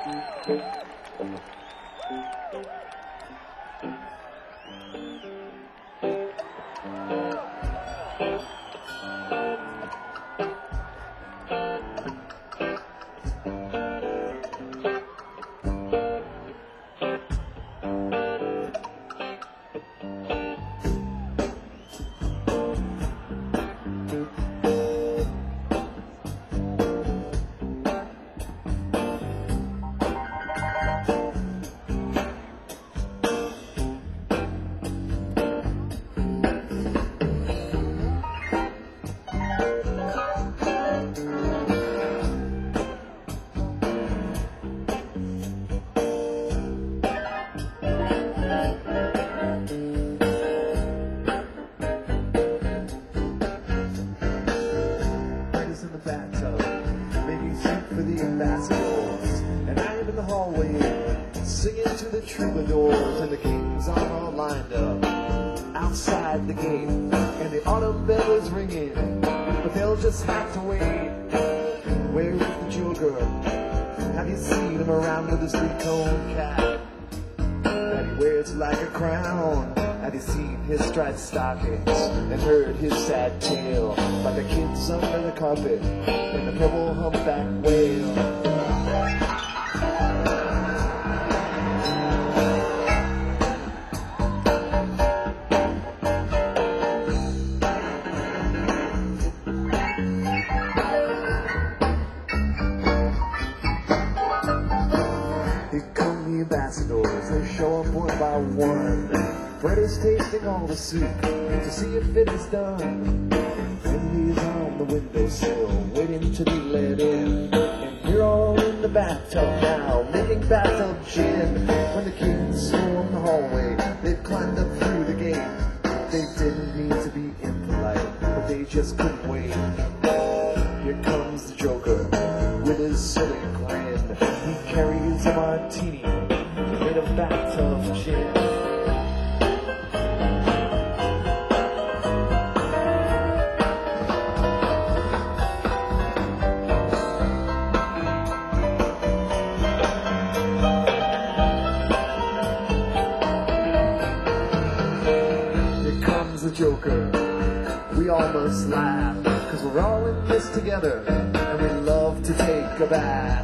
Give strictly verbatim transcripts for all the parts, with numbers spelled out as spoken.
Troubadours and the kings are all lined up outside the gate, and the autumn bell is ringing, but they'll just have to wait. Where is the Joker? Have you seen him around with his three-tone cap that he wears like a crown? Have you seen his striped stockings and heard his sad tale about the kids under the carpet and the purple humpback whale? They show up one by one. Freddy's tasting all the soup to see if it is done. And he's on the windowsill, waiting to be let in. And we're all in the bathtub now, making bathtub gin. When the kids storm the hallway, they've climbed up through the gate. They didn't mean to be impolite, but they just couldn't wait. Here comes the Joker with his silly grin. He carries a martini made of bathtub gin. Here comes the Joker. We all must laugh, cause we're all in this together, and we love to take a bath.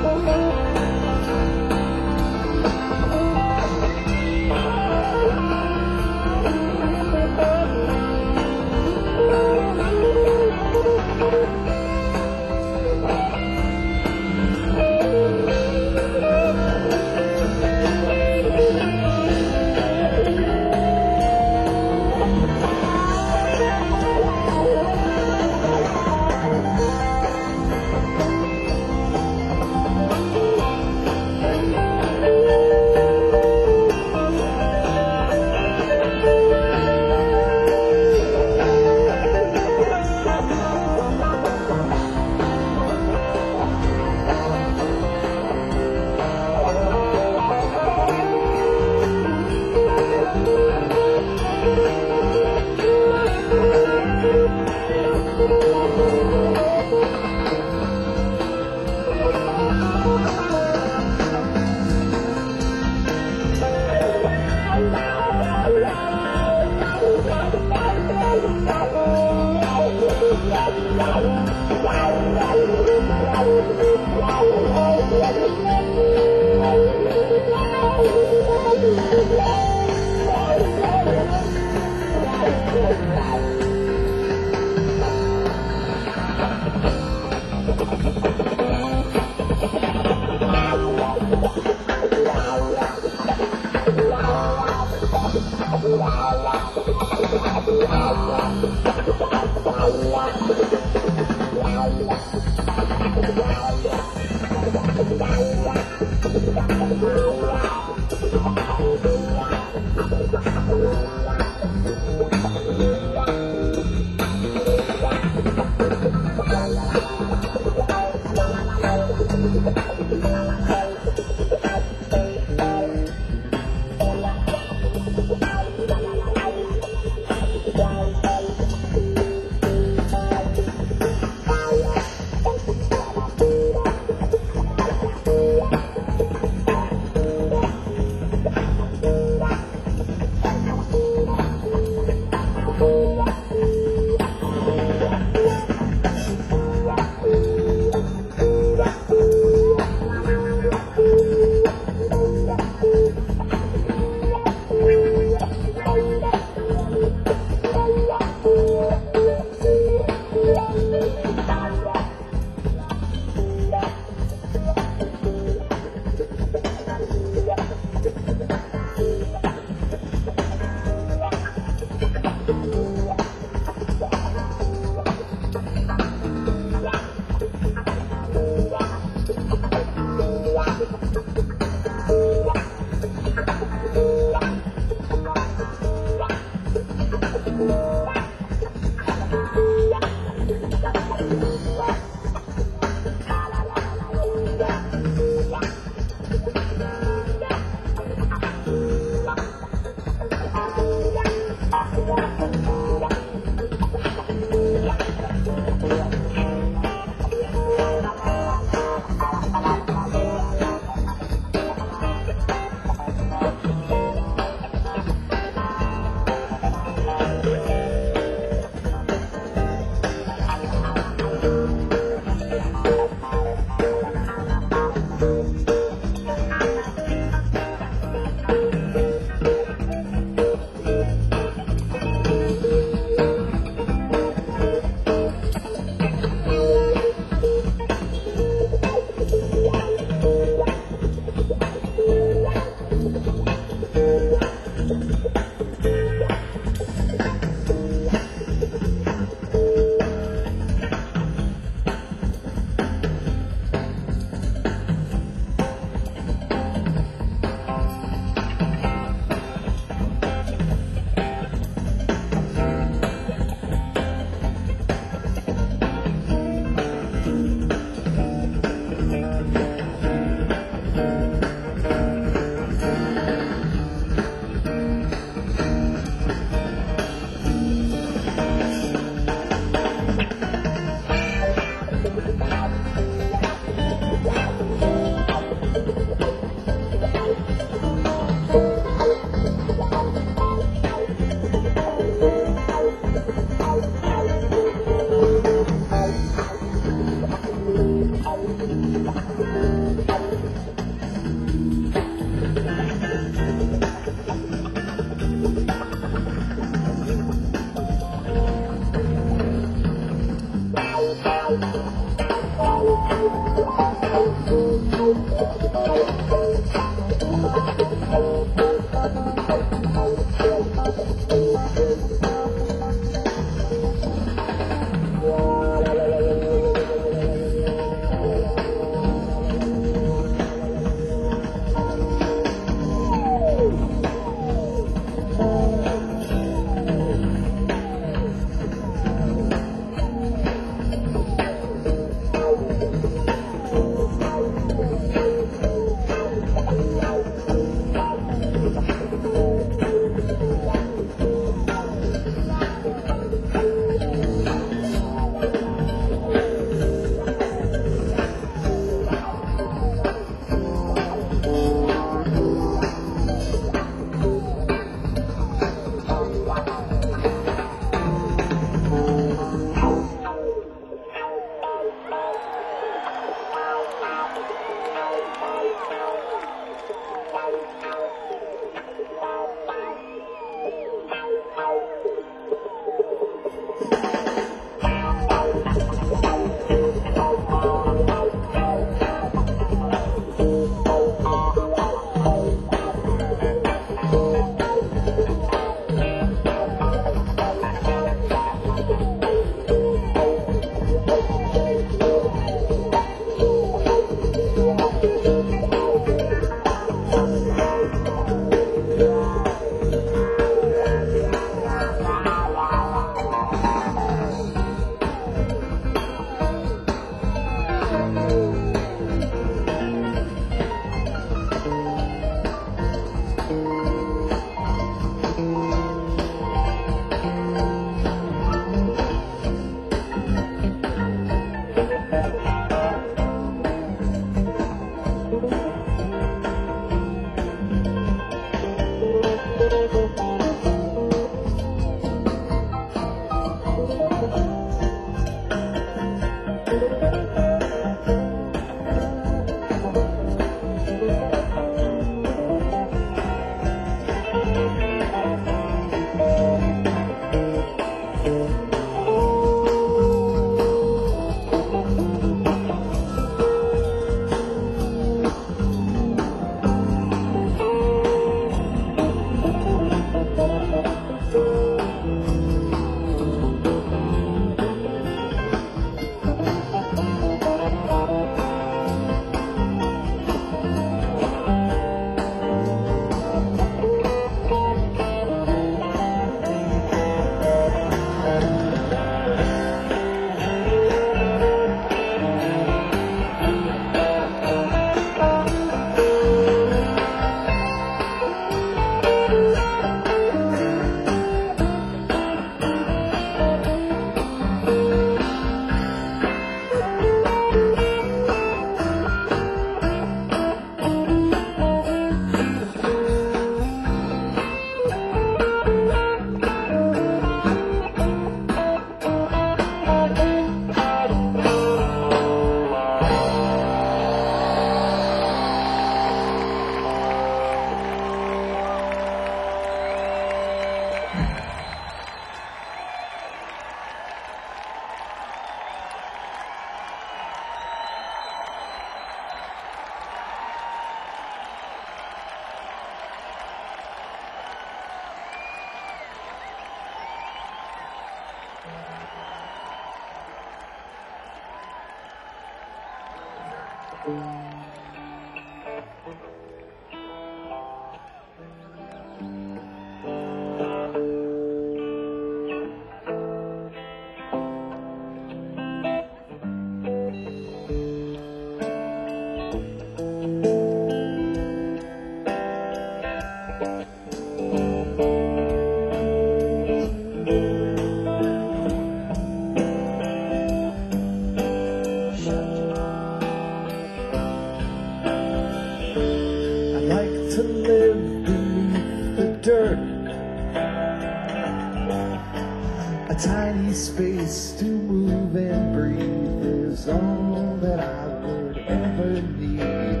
tiny space to move and breathe is all that I would ever need.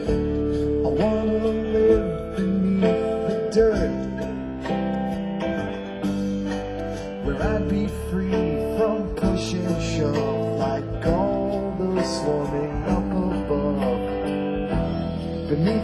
I wanna live beneath the dirt, where I'd be free from push and shove like all those swarming up above.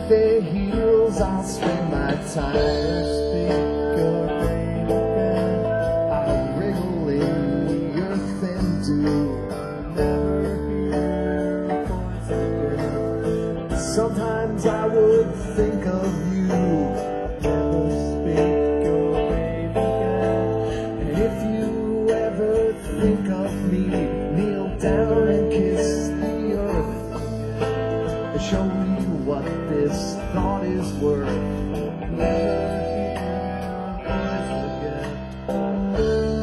their heels, I'll spend my time. Speak your name again, I'll wriggle in your thin dew. Never hear your voice again. Sometimes I would think of you. Never speak your name again. And if you ever think of me, kneel down and kiss the earth and show me what this thought is worth. Never hear your voice again.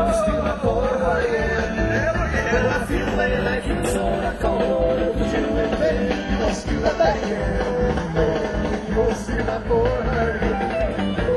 steal my poor heart again. When I feel laying like you sold, I call over to you and baby, you won't steal my back again. You won't steal my poor heart again.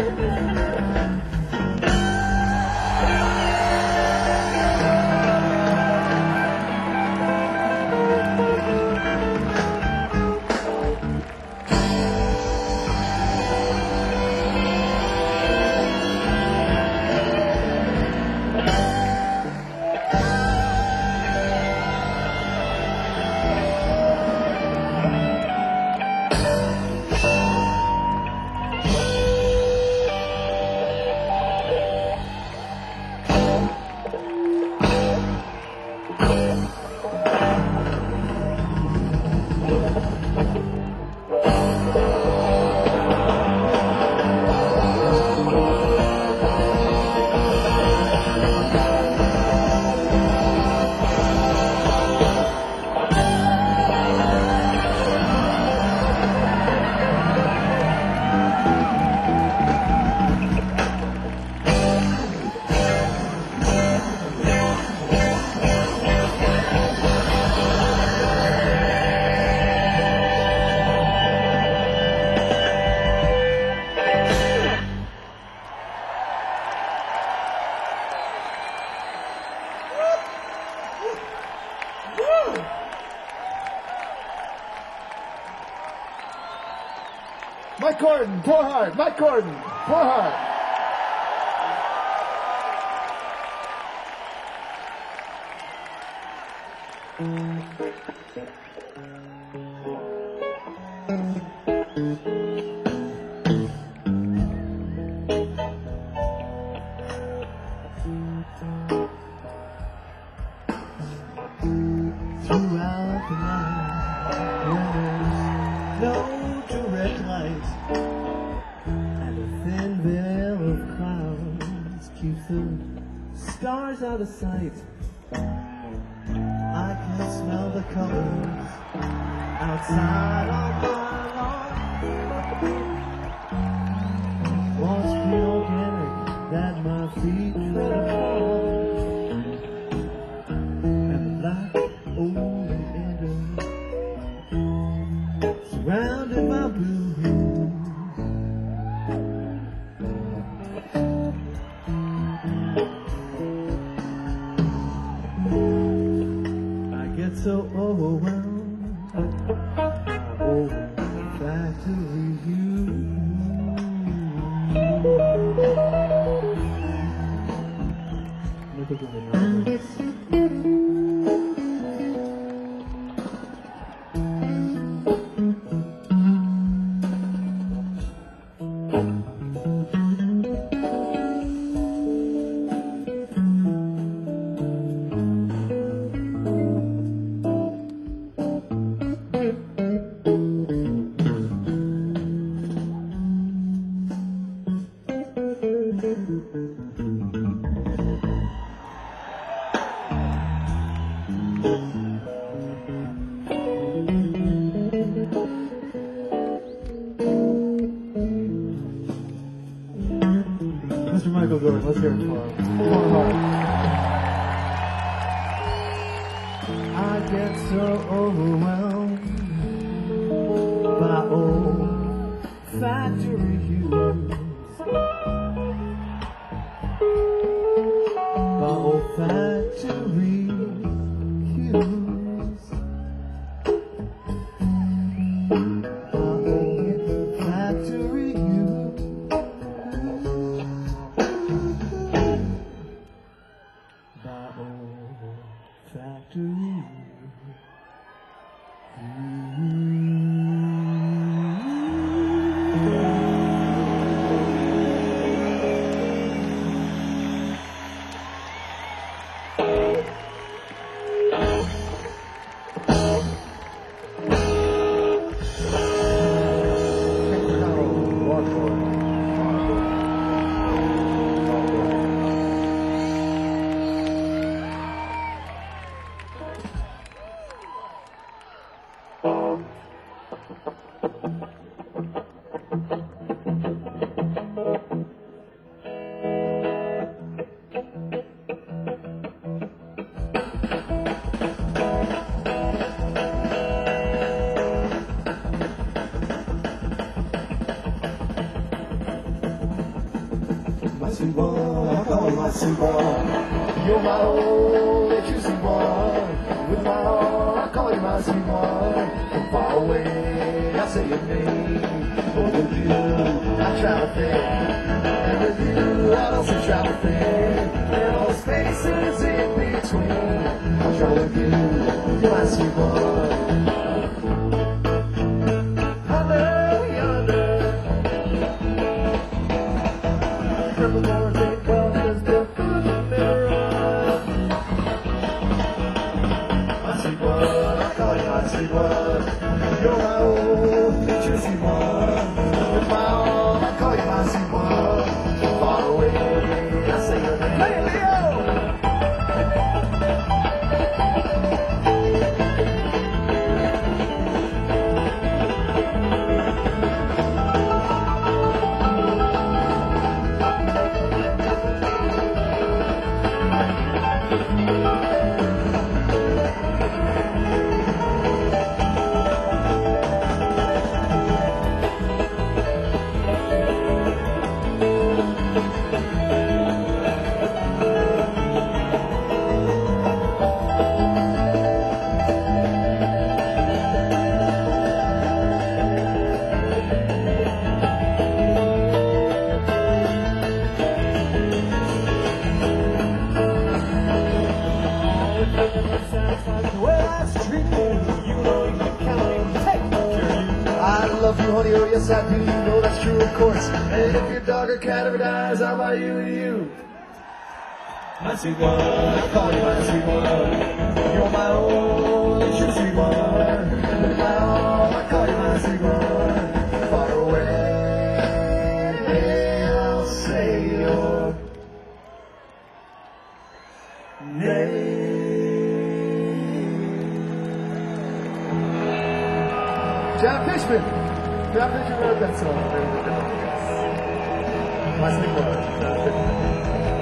Mike Gordon, Poor Heart. Mike Gordon, Poor Heart. Throughout the night, when there's no direct light, and a thin veil of clouds keeps the stars out of sight, I can smell the colors outside on my lawn. What's the organic that my feet tread upon? And black oleander surrounded by blue hills. I get so overwhelmed by old factory views. Mister Michael Gordon, let's hear it for him. Poor Heart. I get so overwhelmed by old factory views, by old factory views, by old factory views. By old factory. only juicy one. With my all, I call you my sweet one. From far away, I say your name. Oh, with you, I travel fair. And with you, I also travel fair. And all the spaces in between. I travel with you, you're my sweet one. You're my old juicy one. With my all, I call you my sweet one. Far away, I say your name. Hey, Leo! I love you, honey, oh yes I do, you know that's true, of course. And if your dog or cat ever dies, I'll buy you and you. My sweet one, I call you my sweet one. You're my only true sweet one. With my all, I call you my sweet one. Far away, I'll say your name. John Fishman. John Fishman wrote that song. My sweet one, John Fishman.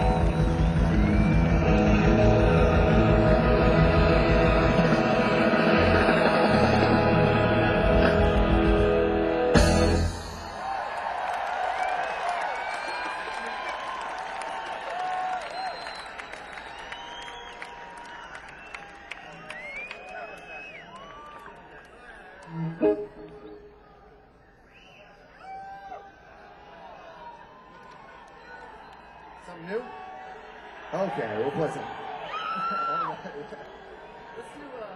Something new? Okay, we'll play something. Let's do, uh...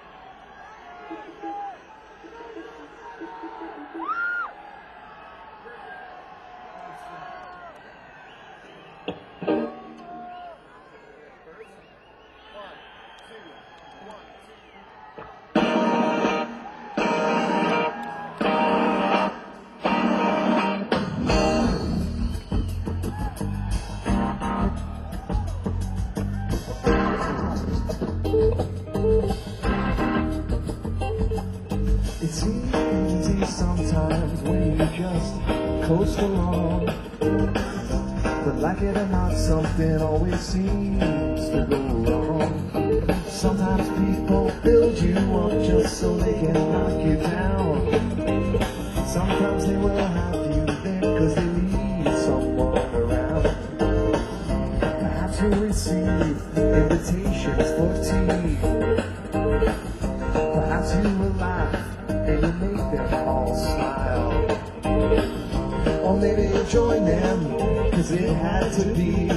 It's easy sometimes when you just coast along, but like it or not, something always seems to go wrong. Sometimes people build you up just so they can knock you down. Sometimes they will have you there cause they need someone around. Perhaps you receive invitations for tea. Perhaps you will laugh and you make them all smile. Or maybe you'll join them, cause it had to be.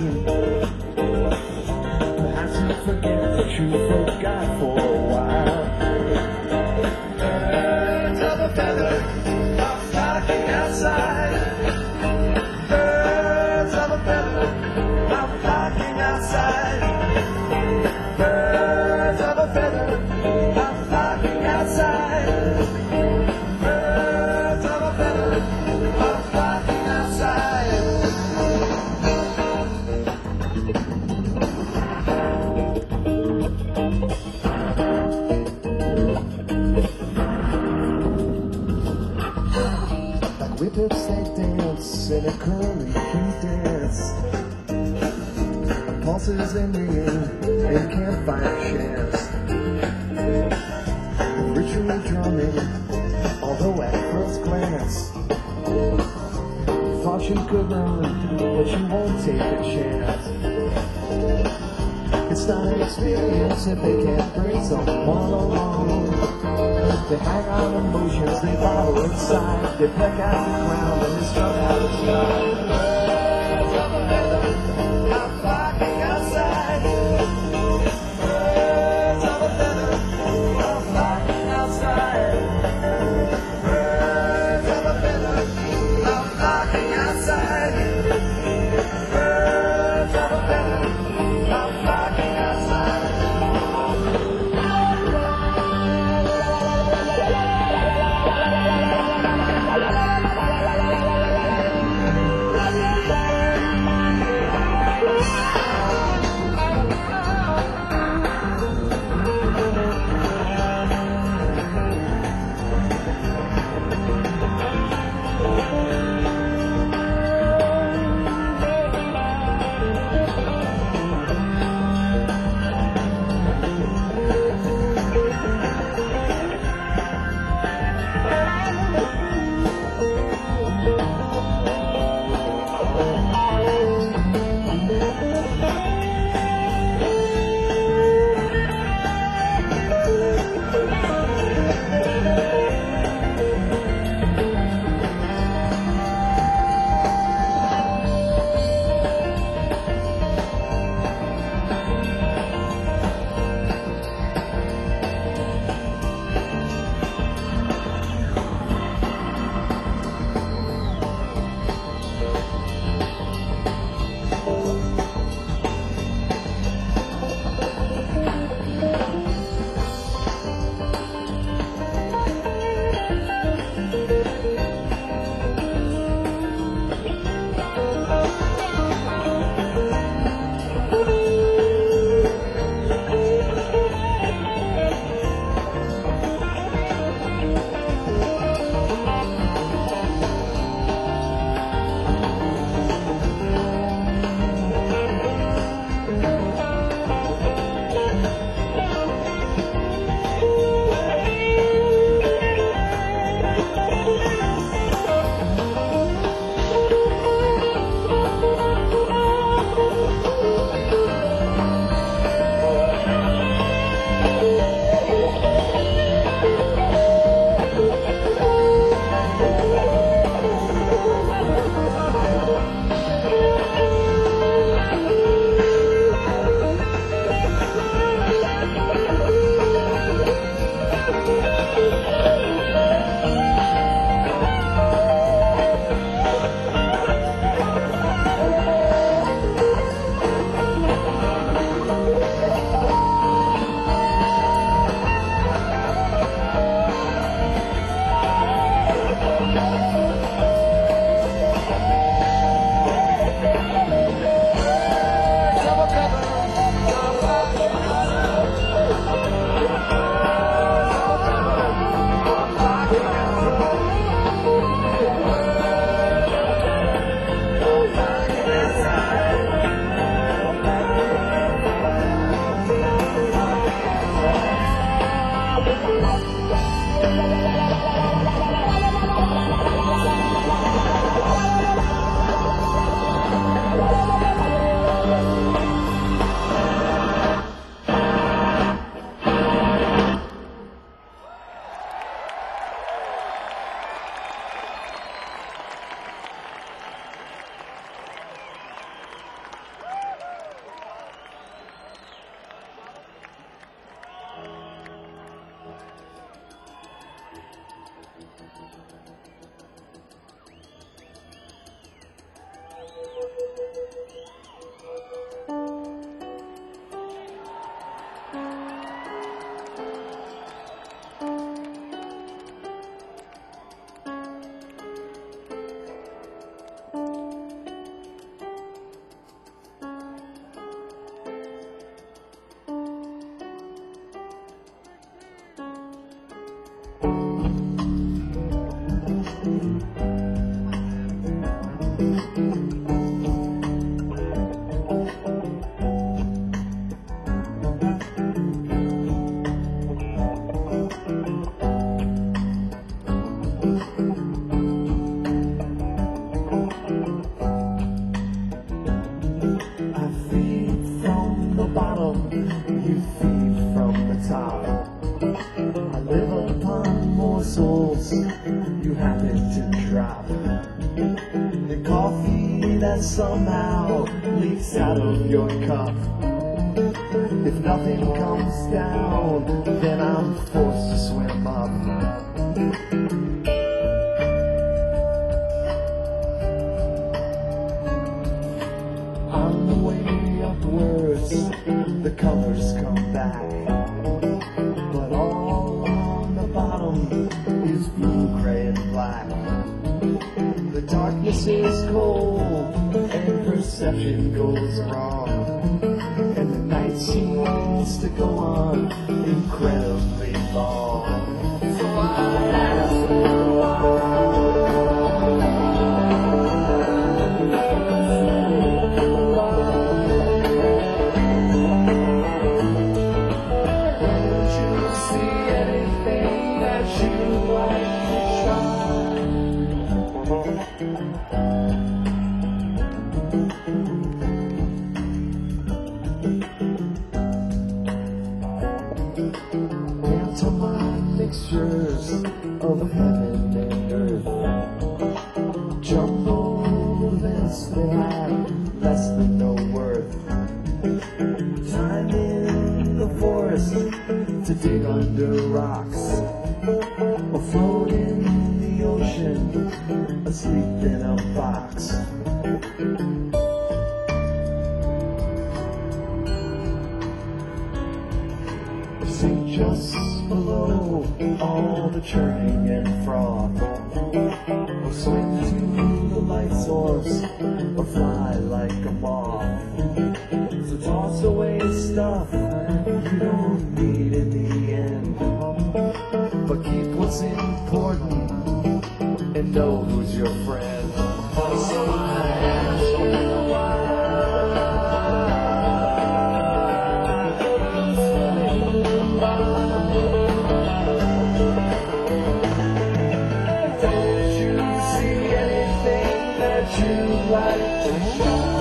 Perhaps you forget that you forgot for a while. Birds of a feather are flocking outside. Birds of a feather are flocking outside. Birds of a feather are flocking outside. Birds of a feather are flocking outside. Like whip-ups they dance in a curly dance. Pulses and ringing and campfire chants. Ritual drumming, although at first glance thought you could run, but you won't take a chance. It's Einstein experience if they can't bring someone along. They hang on emotions, they bottle inside, they peck out the ground and they strung out the sky. Birds of a feather are flocking outside. Birds of a feather are flocking outside. Birds of a feather are flocking outside. Birds of a feather are flocking outside. top. The coffee that somehow leaks out of your cup. If nothing comes down, then I'm forced to swim up. On the way upwards, the colors come back, but all on the bottom is blue, gray, and black. The darkness is cold, and perception goes wrong, and the night seems to go on incredibly long. So I ask for why. Pantomime mixtures of heaven and earth, jumbled events that have less than no worth. Time in the forest to dig under rocks, afloat in the ocean, asleep in a box. See just below all the churning and froth, or swing to the light source, or fly like a moth. So toss away stuff you don't need in the end, but keep what's important and know who's your friend. So I ask you why. Don't you see anything that you'd like to show?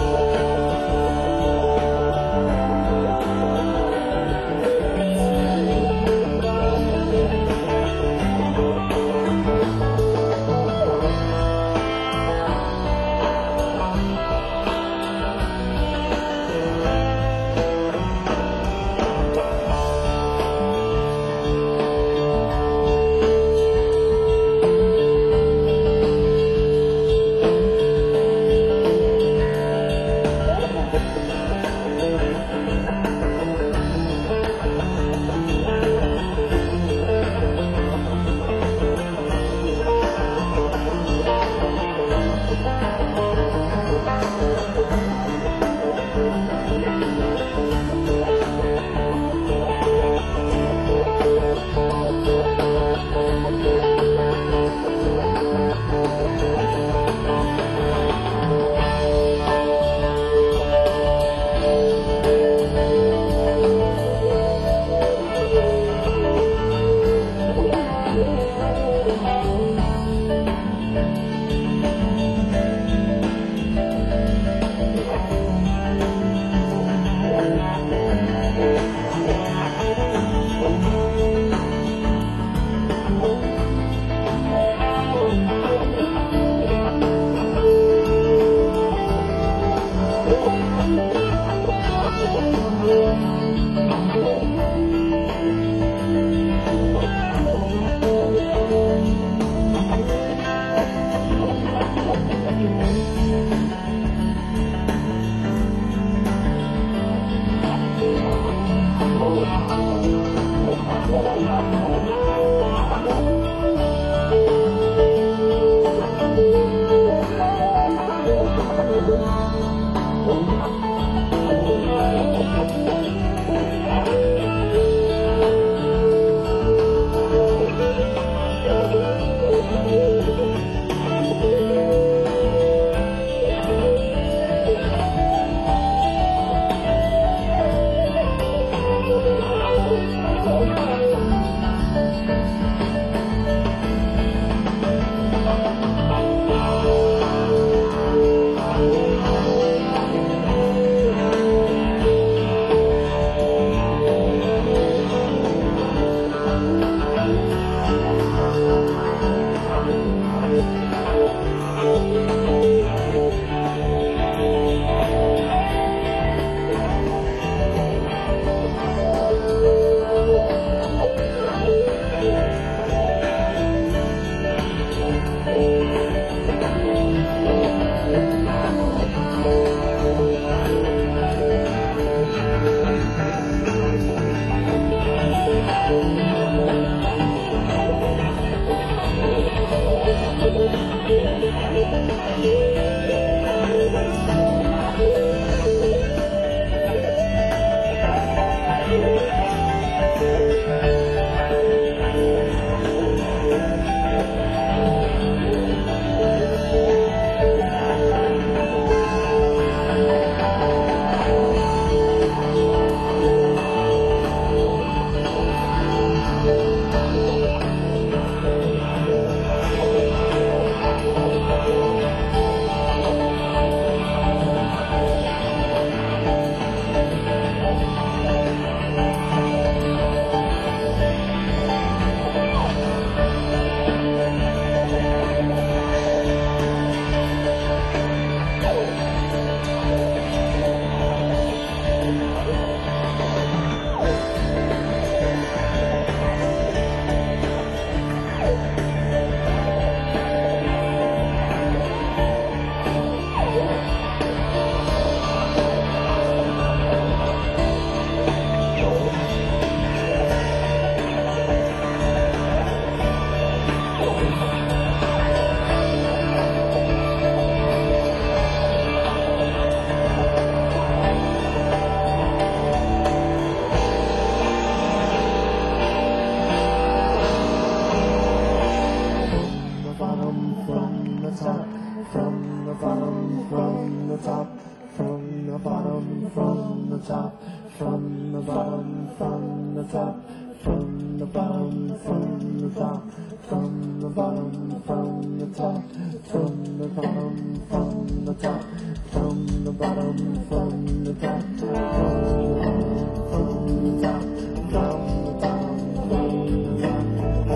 From the bottom, from the top, from the bottom, from the top, from the bottom, from the top, from the bottom, from the top, from the bottom, from the top, from the bottom, from the top, from the bottom, from the top, from the bottom, from the top, from the bottom, from the top.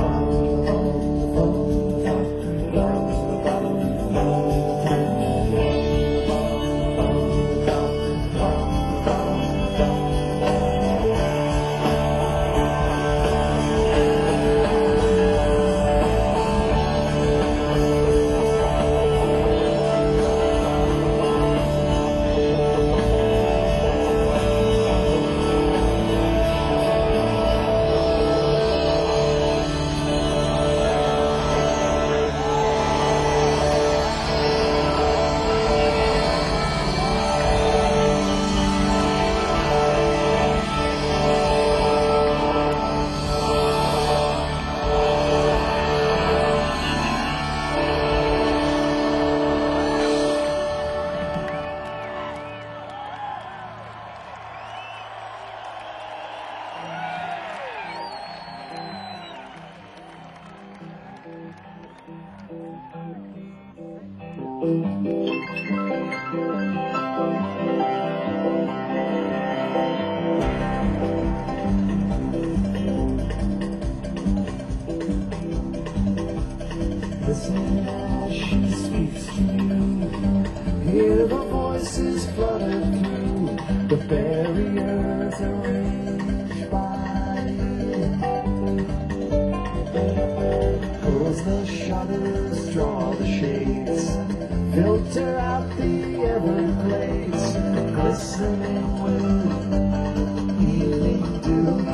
Listen as she speaks to you. Hear the voices flutter through the barriers arranged by you. Close the shutters, draw the shades, filter out the Everglades, glistening with evening dew.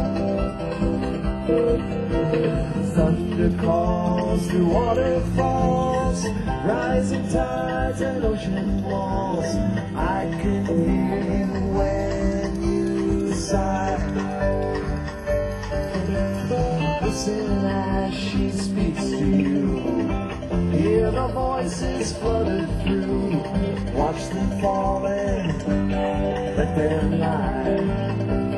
Thunder calls through waterfalls, rising tides and ocean walls. I can hear you when you sigh. Listen as she speaks to you. Hear the voices flutter through. Watch them fall and let them lie.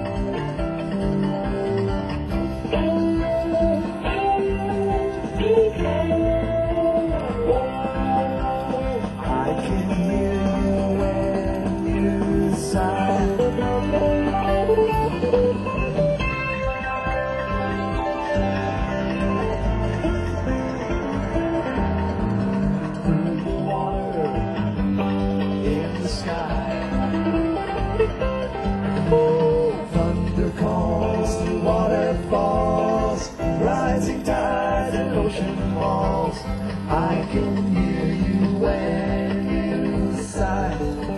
Thunder calls through waterfalls, rising tide and ocean walls. I can hear you when you sigh.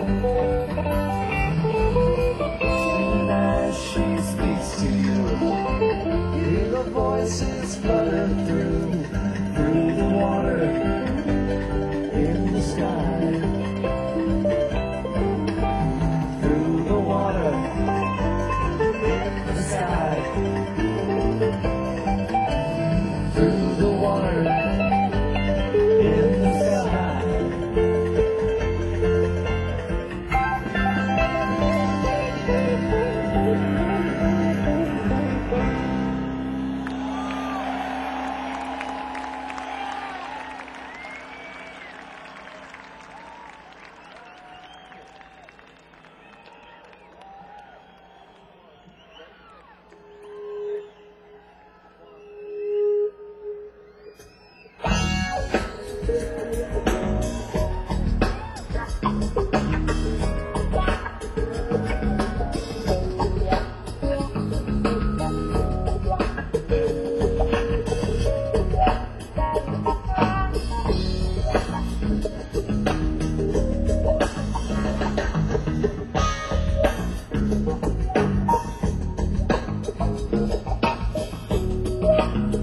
Soon as she speaks to you, hear the voices flutter through, through the water, in the sky.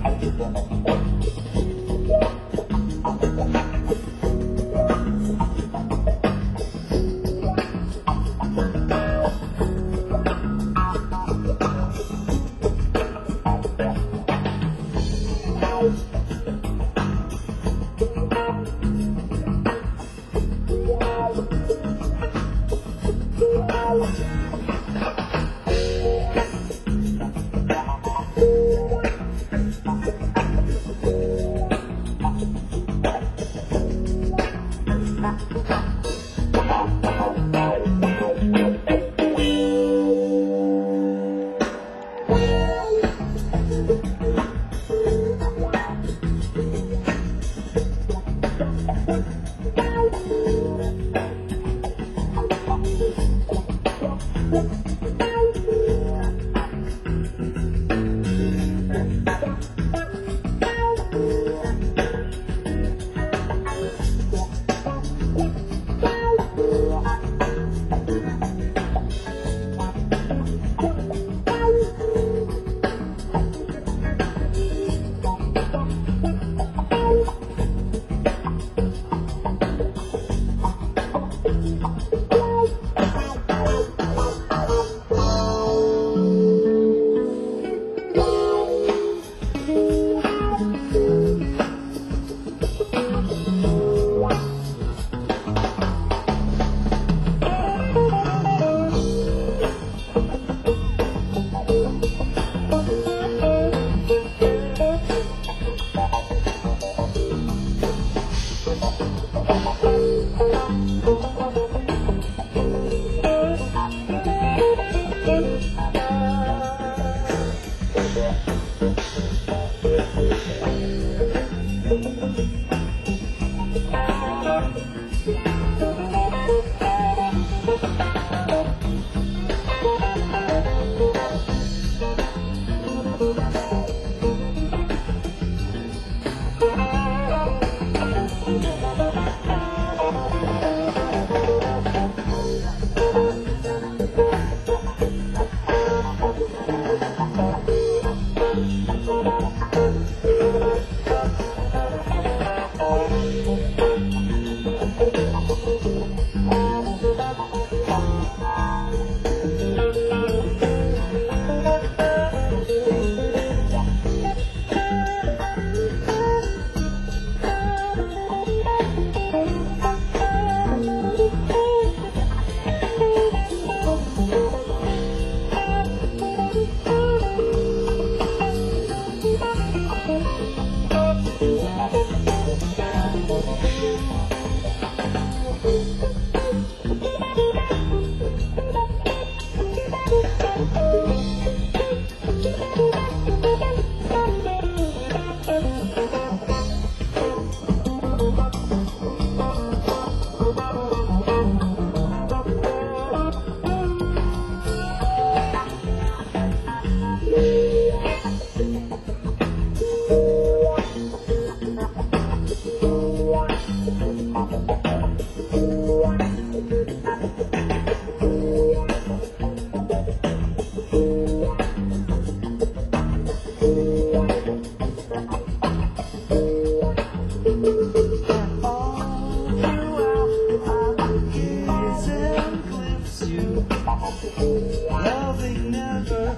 Loving never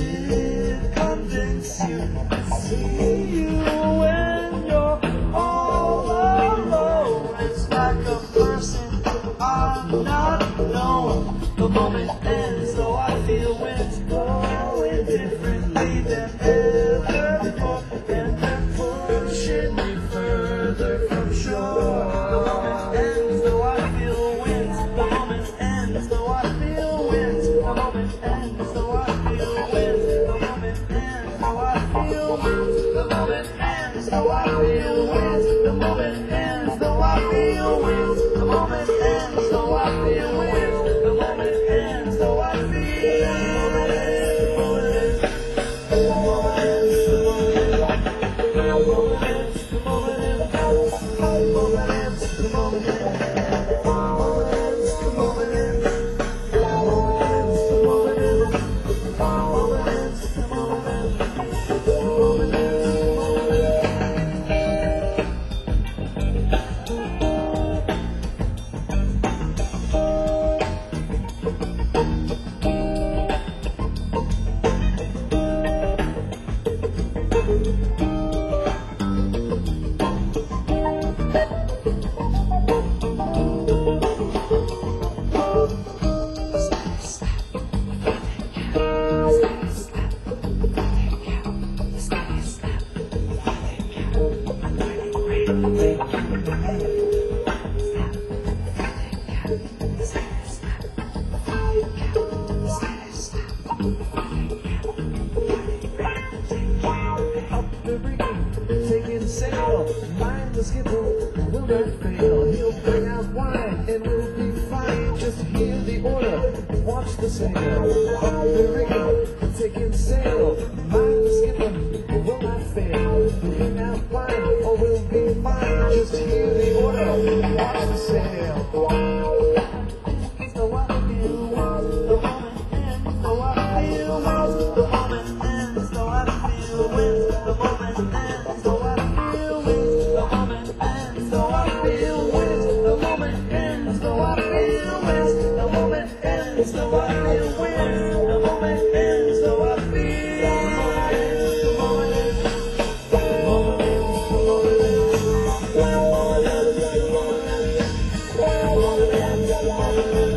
did convince you. See you when you're all alone. It's like a person I'm not known. The moment ends, though I feel winds blowing differently than ever before, and they're pushing me further from shore. The moment ends, though I feel winds. The moment ends, though I feel winds. The moment ends, though I feel winds. The moment ends, though I feel winds. The rigging, taking sail, mind the skipper will not fail. He'll bring out wine and we'll be fine. Just hear the order, watch the sail. Up the rigging, taking sail, mind the skipper will not fail. Bring out wine or we'll be fine. Just hear the order, watch the sail. So what do you want? The moment ends. So what do you want? The moment ends. So what do you win? The moment ends. So what do you win? The moment ends. So what do you win? The moment ends. So what do you win? The moment ends. So what do you win? The moment ends. So what do you win? The moment ends. The moment ends. The moment ends. The moment ends. The moment ends. The moment ends. The moment ends.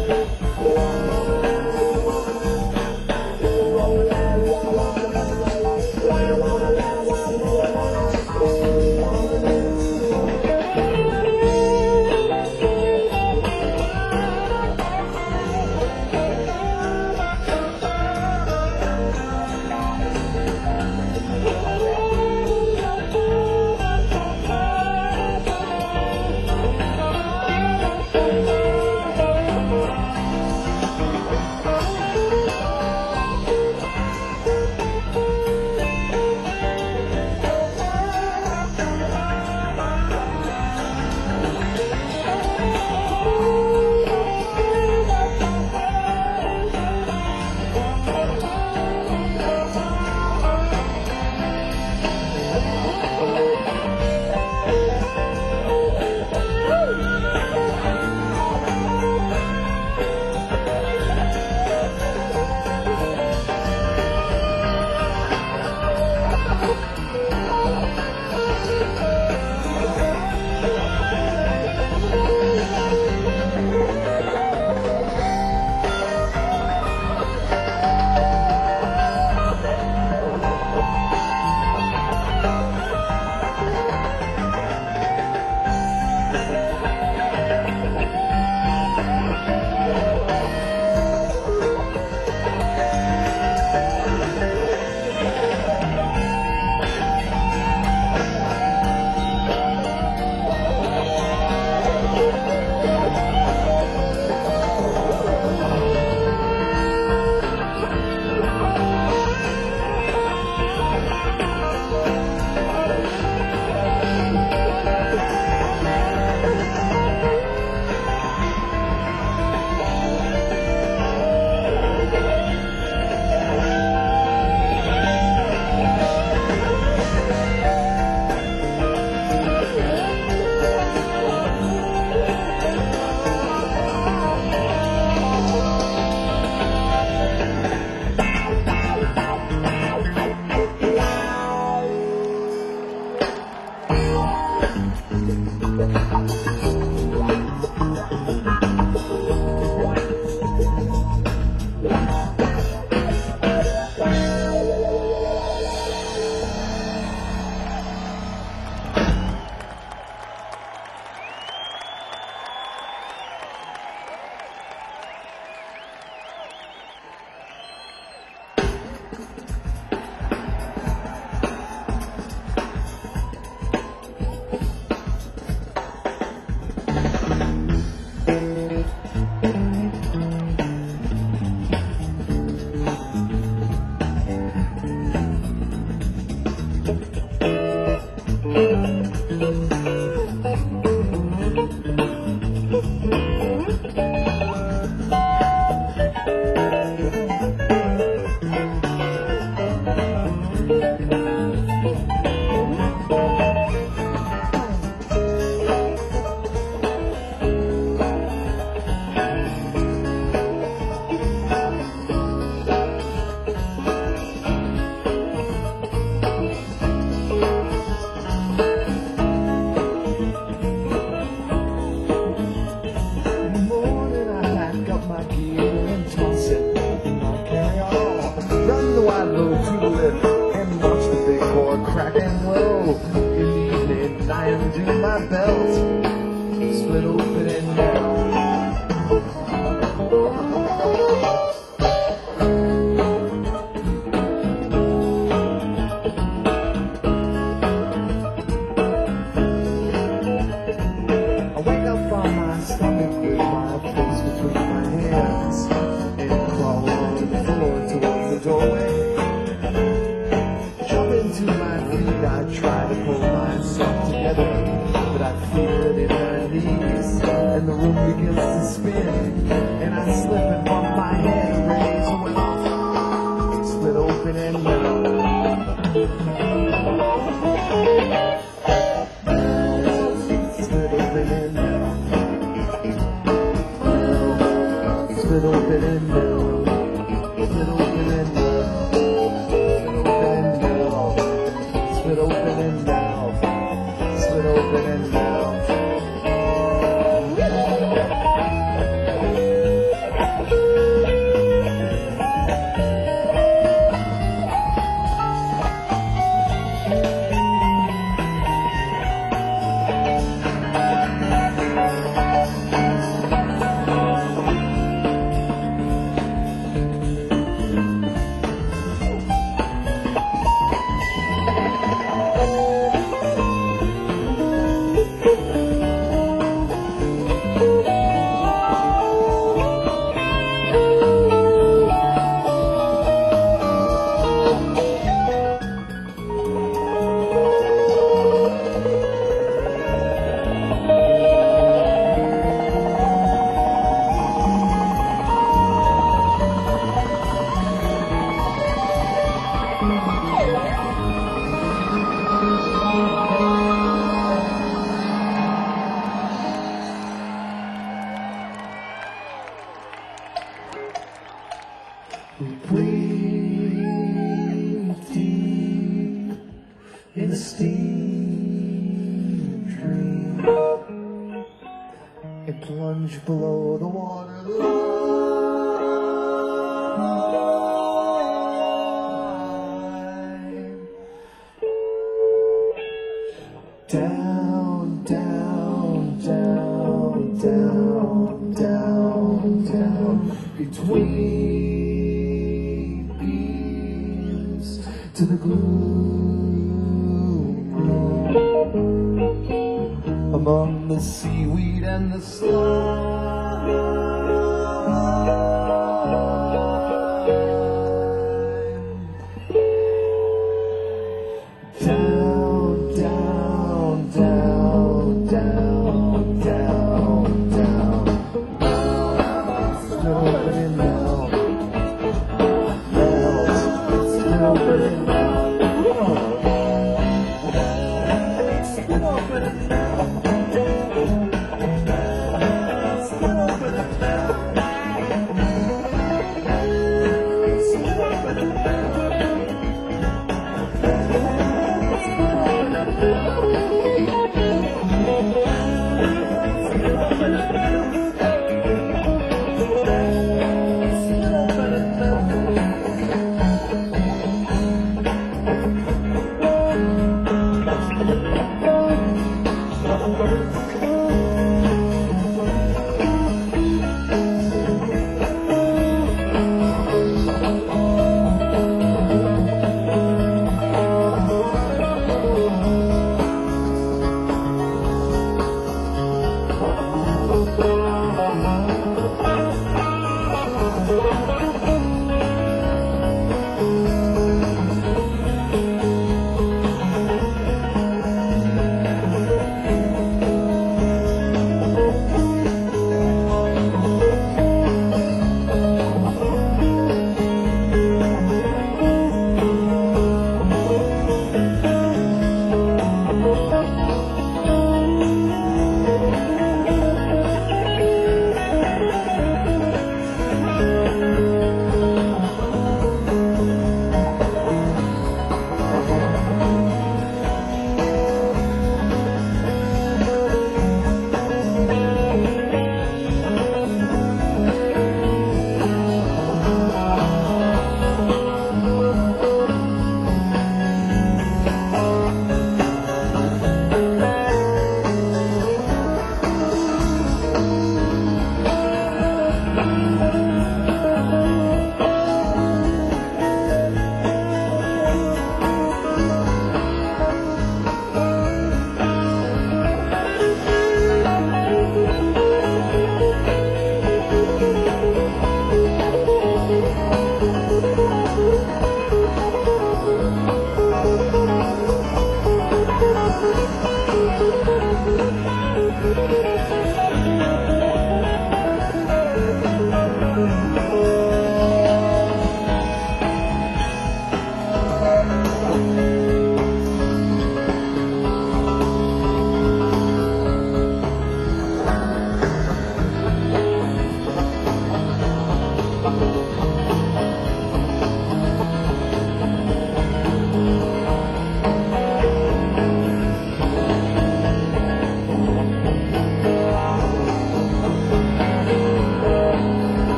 feet. I try to pull myself together, but I feel it in her knees, and the room begins to spin, and I slip and bump my head, raise and went off, split open and down. Split open and down. Split open and down. Split open and down. Split open and down. Split open and down. Breathe deep in the steam dream and plunge below the waterline. Down, down, down, down, down, down, between beams to the gloom room, among the seaweed and the slime. Down, down, down, down, down, down. Split open and down. Down. Split open and down. Split open and down. Split open and down. Split open and down.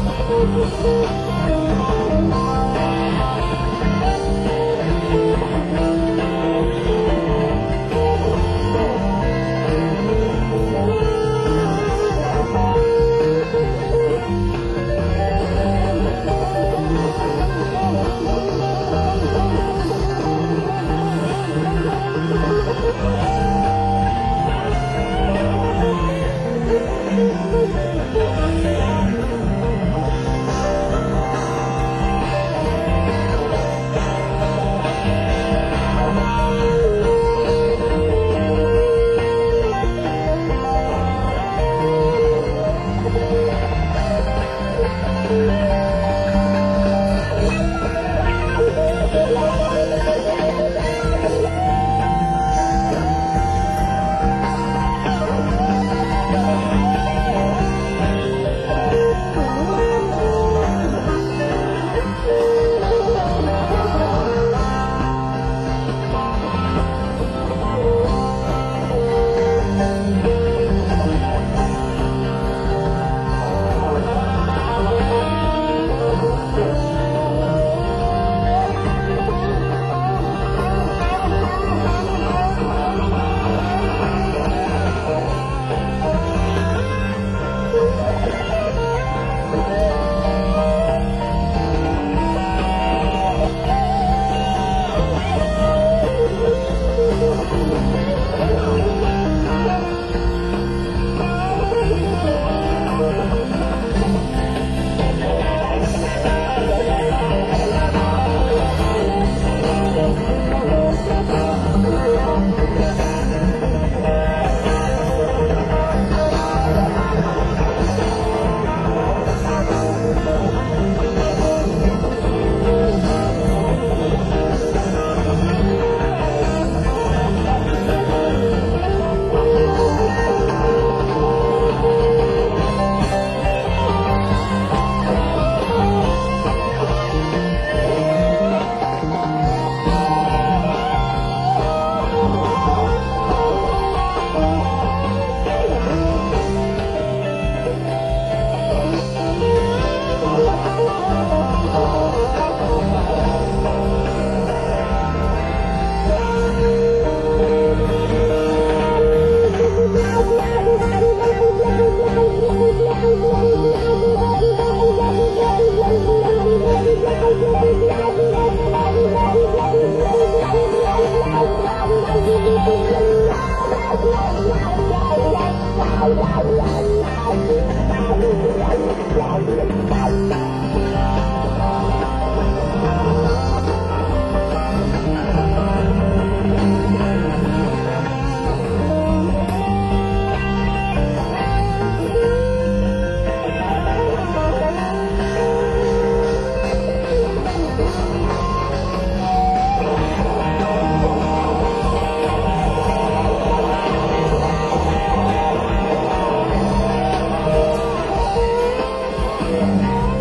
Thank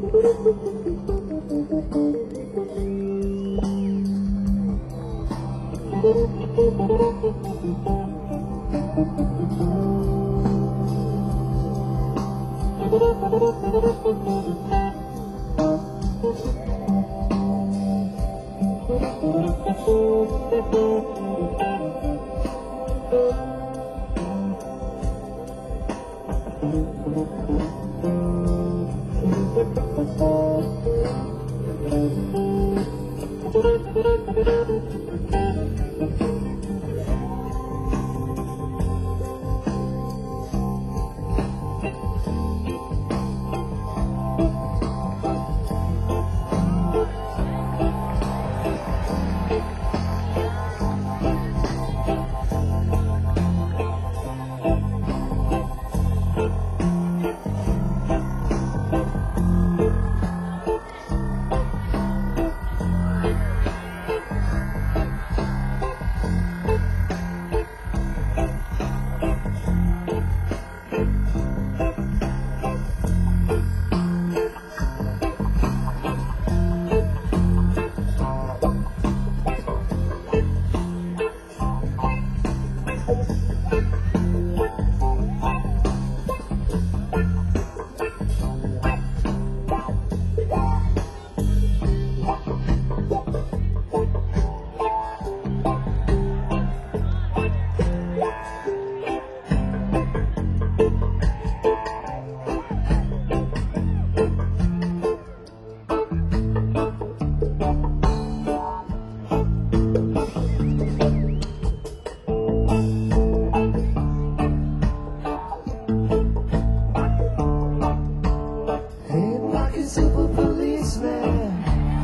Super policeman,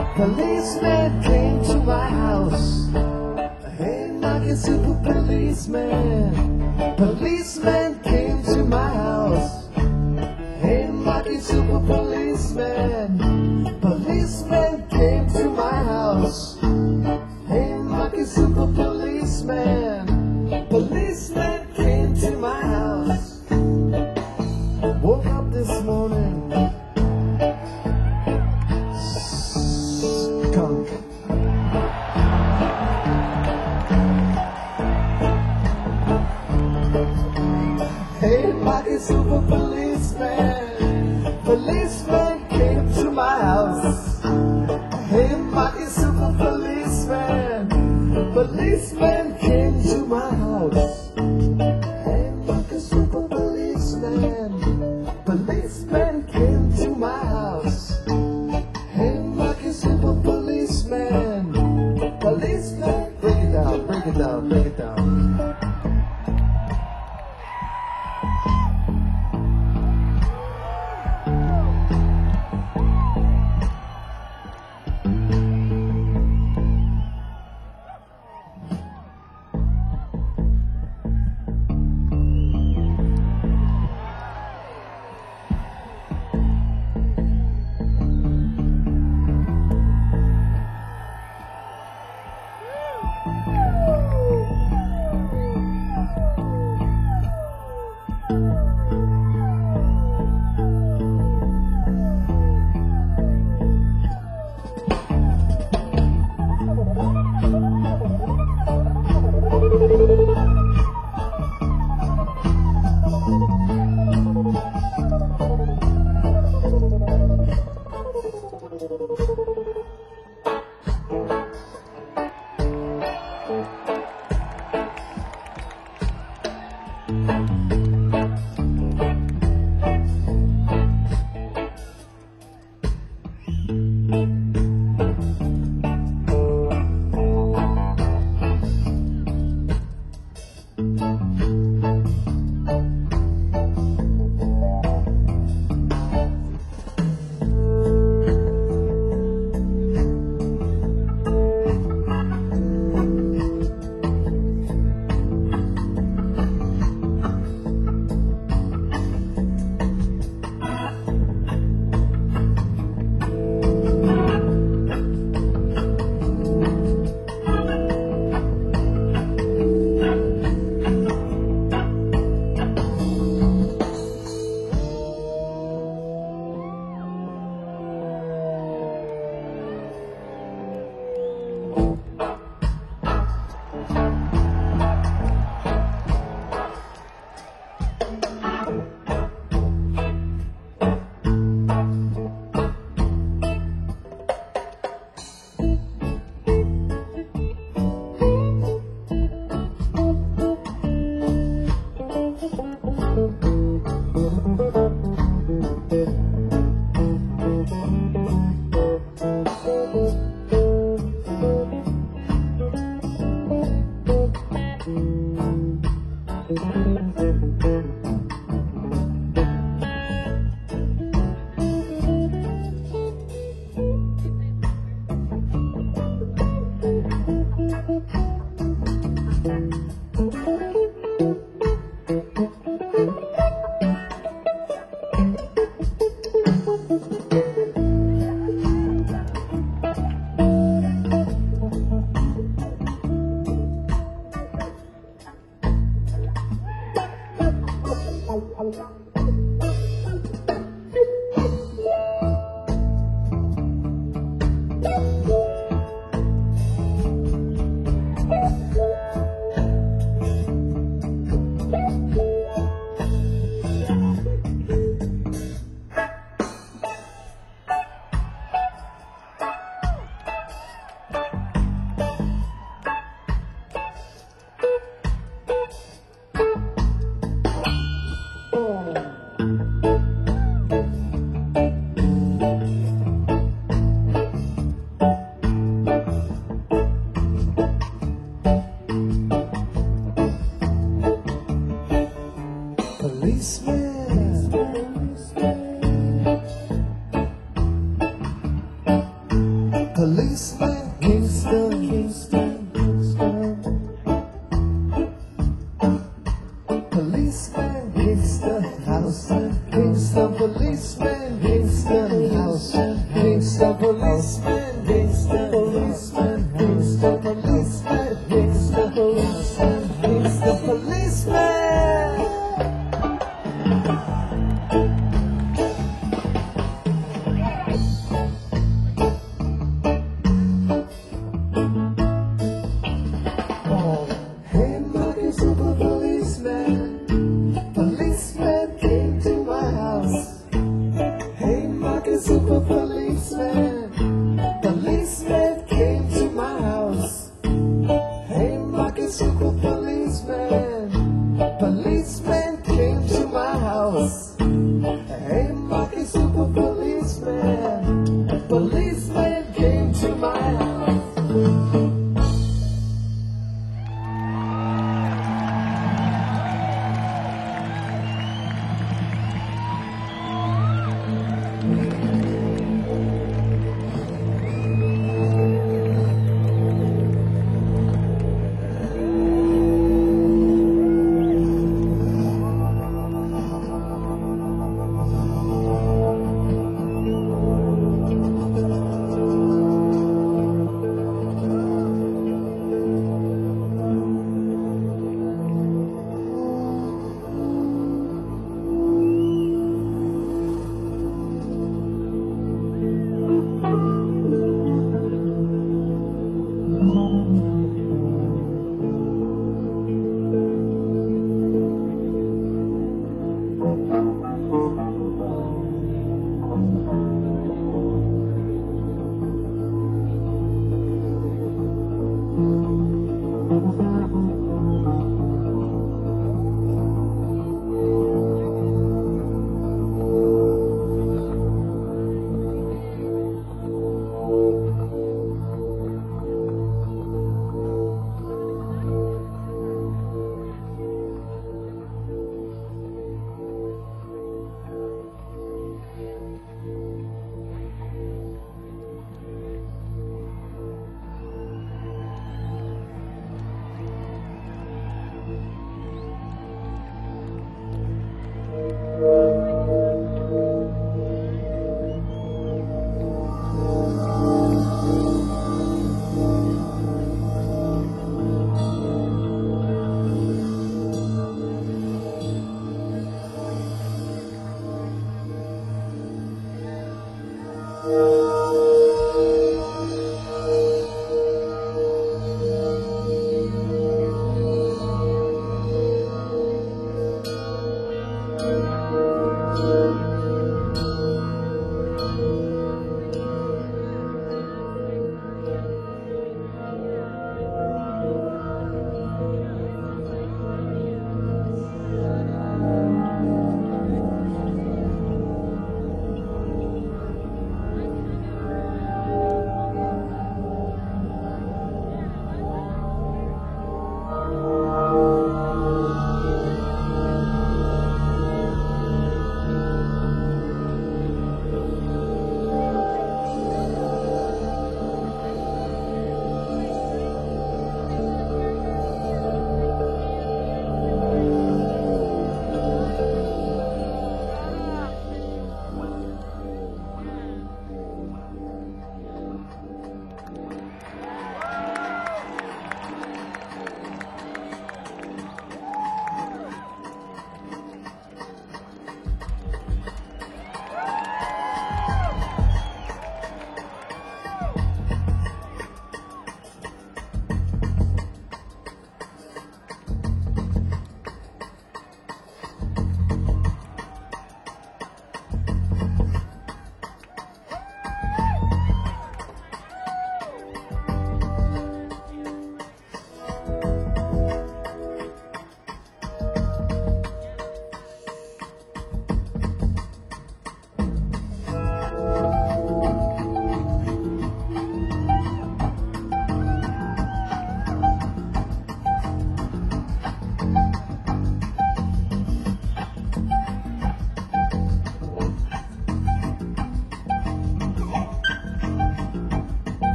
policeman came to my house. Hey, knocking super policeman, policeman came to my house. Hey, knocking super policeman, policeman came to my house. Hey, knocking super policeman, policeman came to my house. Woke up this morning, skunk. Hey, pocket super policeman, policeman came to my house. Hey, pocket super policeman, policeman came to my house. Hey, pocket super policeman, policeman came to my house. Hey, pocket super policeman, policeman. Break it down, break it down, break it down. Woo!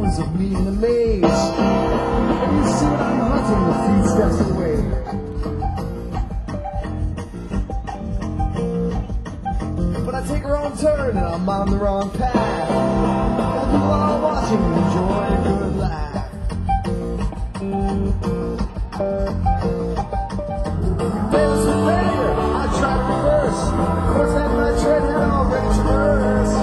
bones of me in the maze. And you see what I'm hunting a few steps away. But I take a wrong turn and I'm on the wrong path. While people are watching and enjoying a good laugh. There's the failure, I try to reverse. Of course that my tread had already traversed.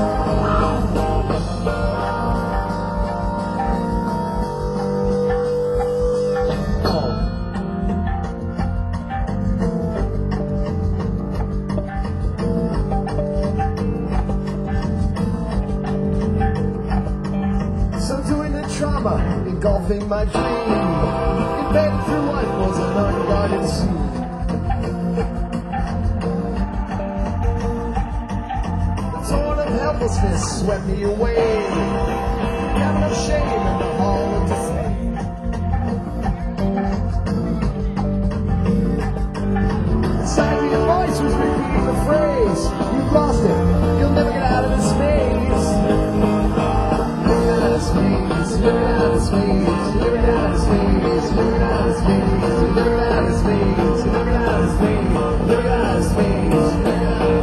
Trauma engulfing my dream, embedded through life was an unguarded scene. The torn of helplessness swept me away, cabin of shame in the hall of dismay. Inside me a voice was repeating the phrase, "You've lost it, you'll never get out of this maze." Living out of space, living out of space, living out of space, living out of space, living out of space, living out of space, living out of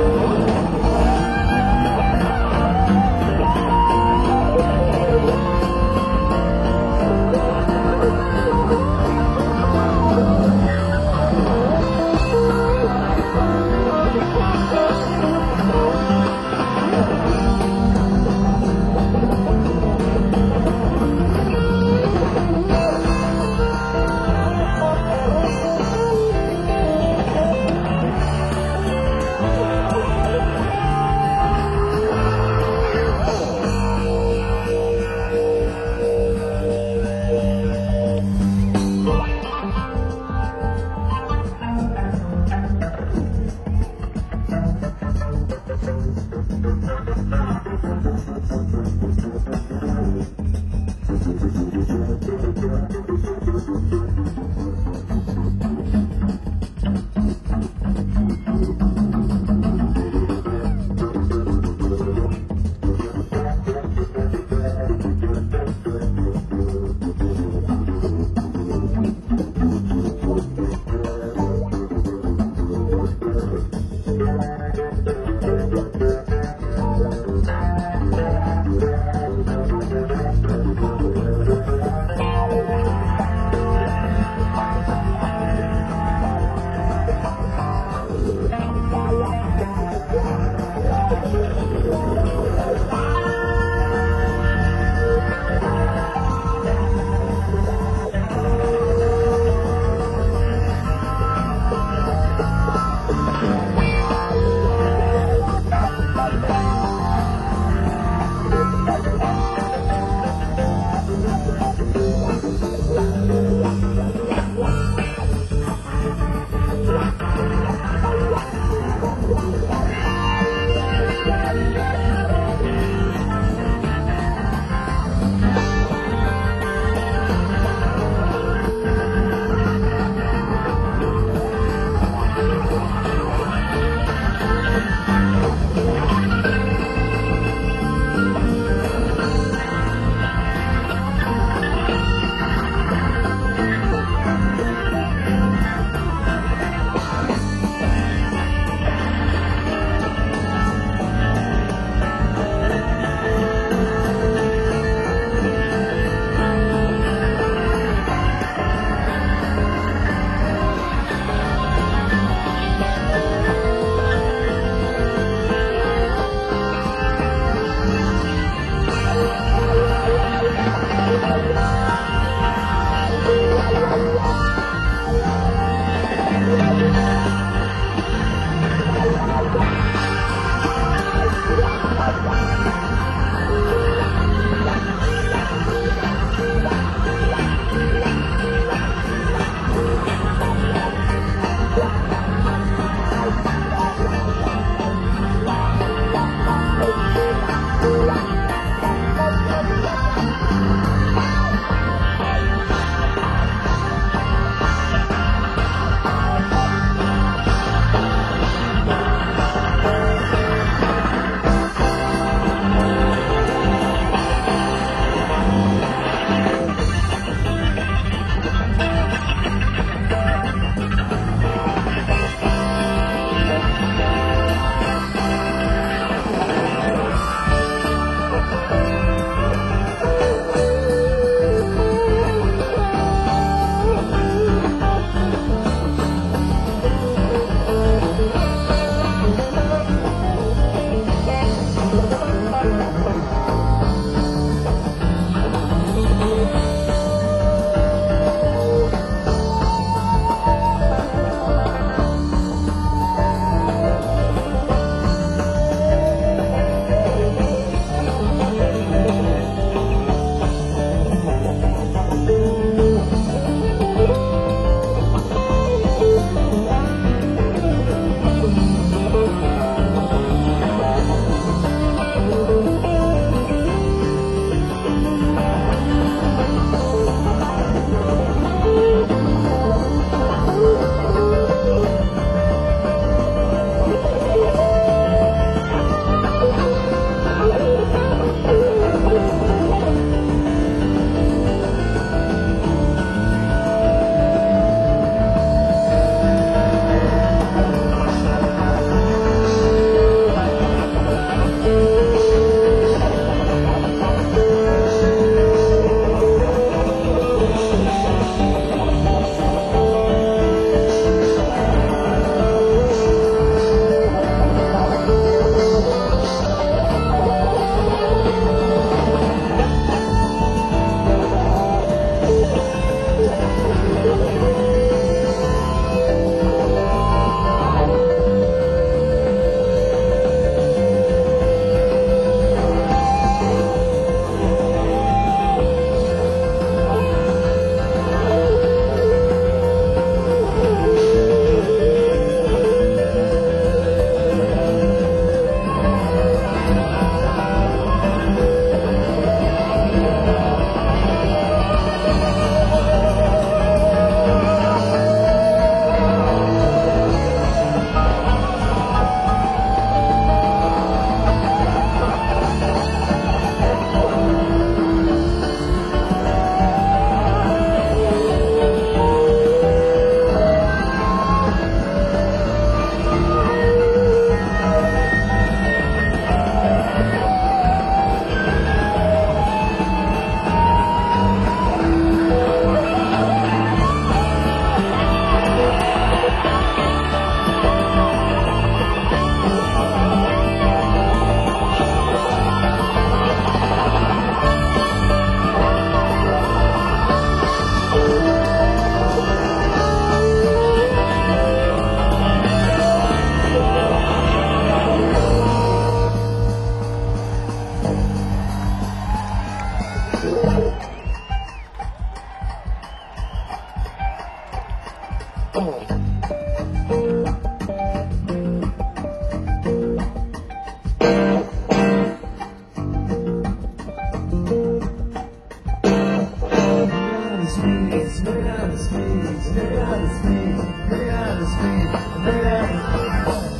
out of space, look out of space, look out of space, look out of space, look out of space.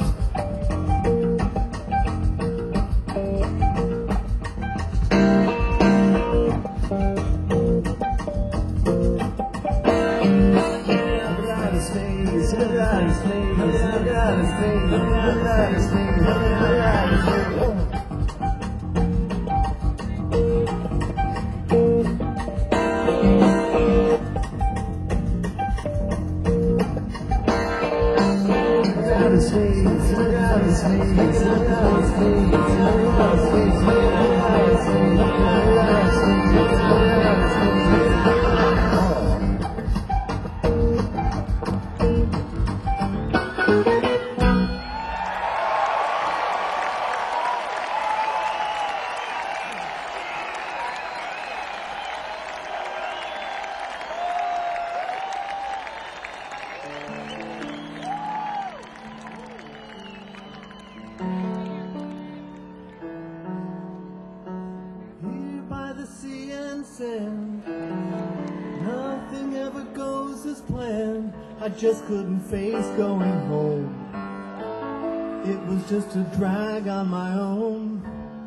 Nothing ever goes as planned. I just couldn't face going home. It was just a drag on my own.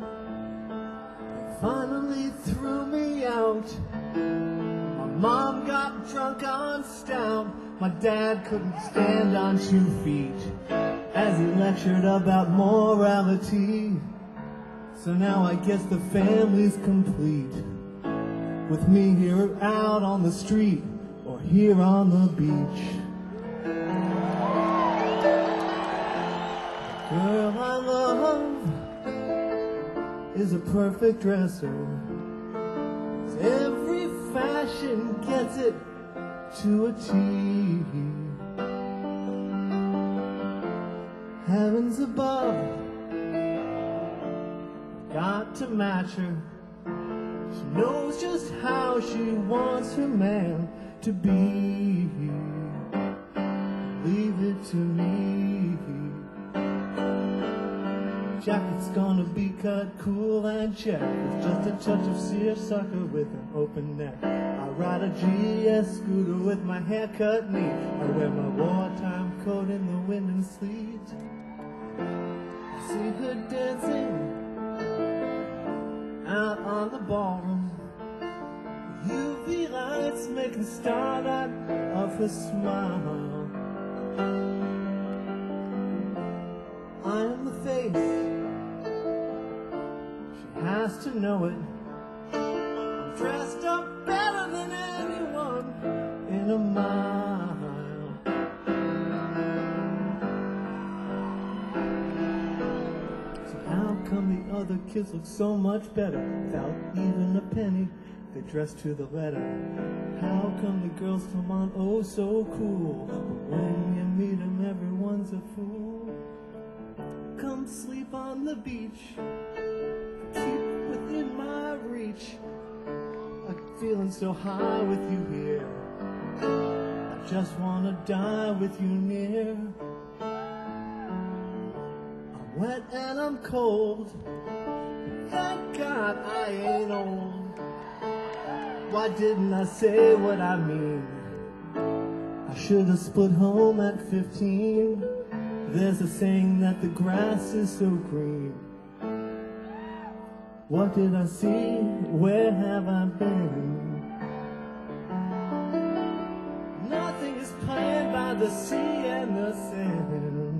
They finally threw me out. My mom got drunk on stout. My dad couldn't stand on two feet as he lectured about morality. So now I guess the family's complete, with me here out on the street or here on the beach. The girl I love is a perfect dresser. Every fashion gets it to a T. Heavens above, got to match her. She knows just how she wants her man to be. Leave it to me. Jacket's gonna be cut cool and check, with just a touch of seersucker with an open neck. I ride a G S scooter with my hair cut neat. I wear my wartime coat in the wind and sleet. I see her dancing out on the ballroom. U V lights make a starlight of her smile. I am the face, she has to know it. I'm dressed up better than anyone in a mile. So how come the other kids look so much better without even a penny? They dress to the letter. How come the girls come on oh so cool, but when you meet them everyone's a fool? Come sleep on the beach, keep within my reach. I'm feeling so high with you here, I just wanna die with you near. I'm wet and I'm cold, thank God I ain't old. Why didn't I say what I mean? I should have split home at fifteen. There's a saying that the grass is so green. What did I see? Where have I been? Nothing is planned by the sea and the sand.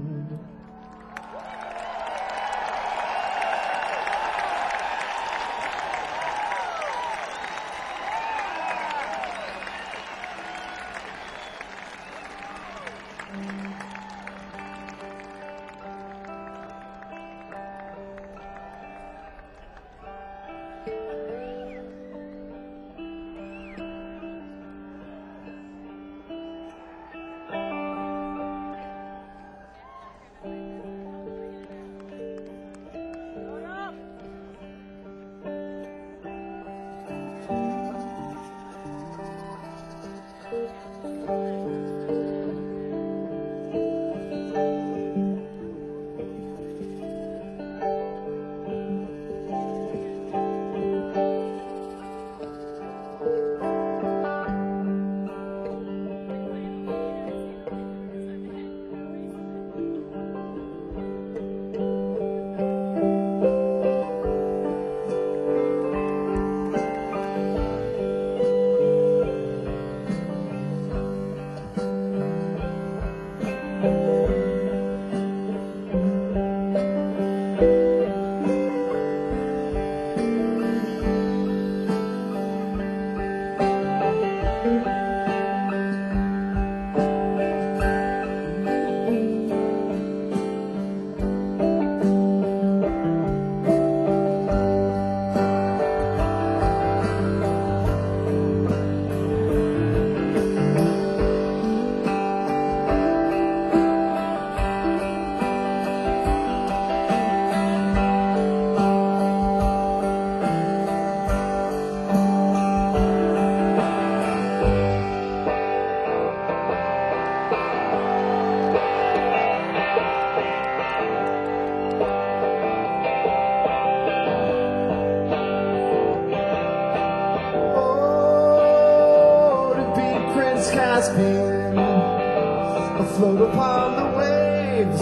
Caspian, afloat upon the waves.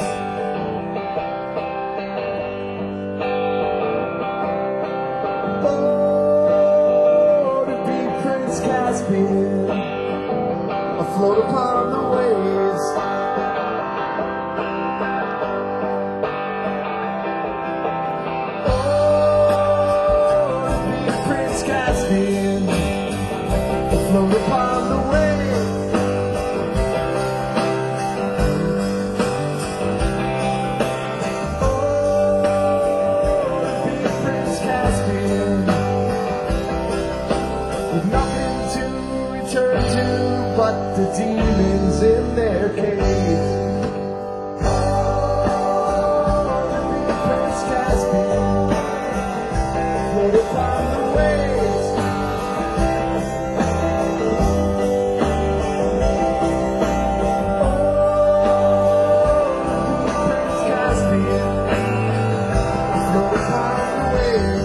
Oh, to be Prince Caspian, afloat upon the waves. Oh, to be Prince Caspian, afloat upon the waves. But the demons in their cave. Oh, to be Prince Caspian, float upon the waves. Oh, to be Prince Caspian, float upon the waves.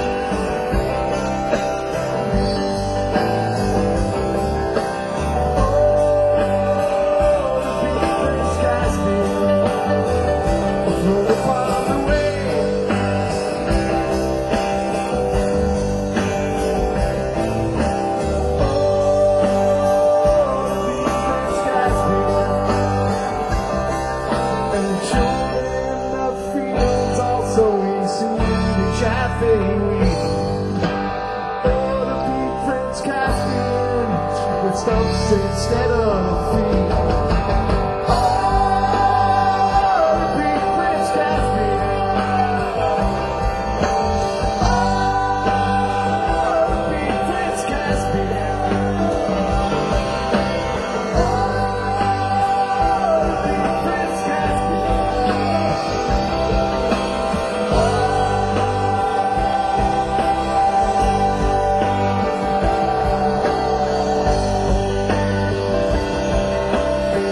Stumps instead of feet. Oh, to be Prince Caspian. Oh, to be Prince Caspian. Oh, to be Prince Caspian. Oh.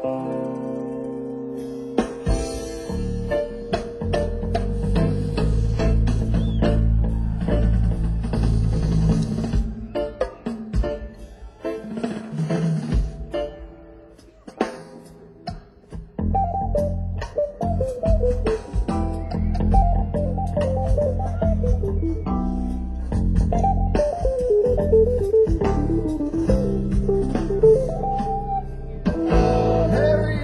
Harry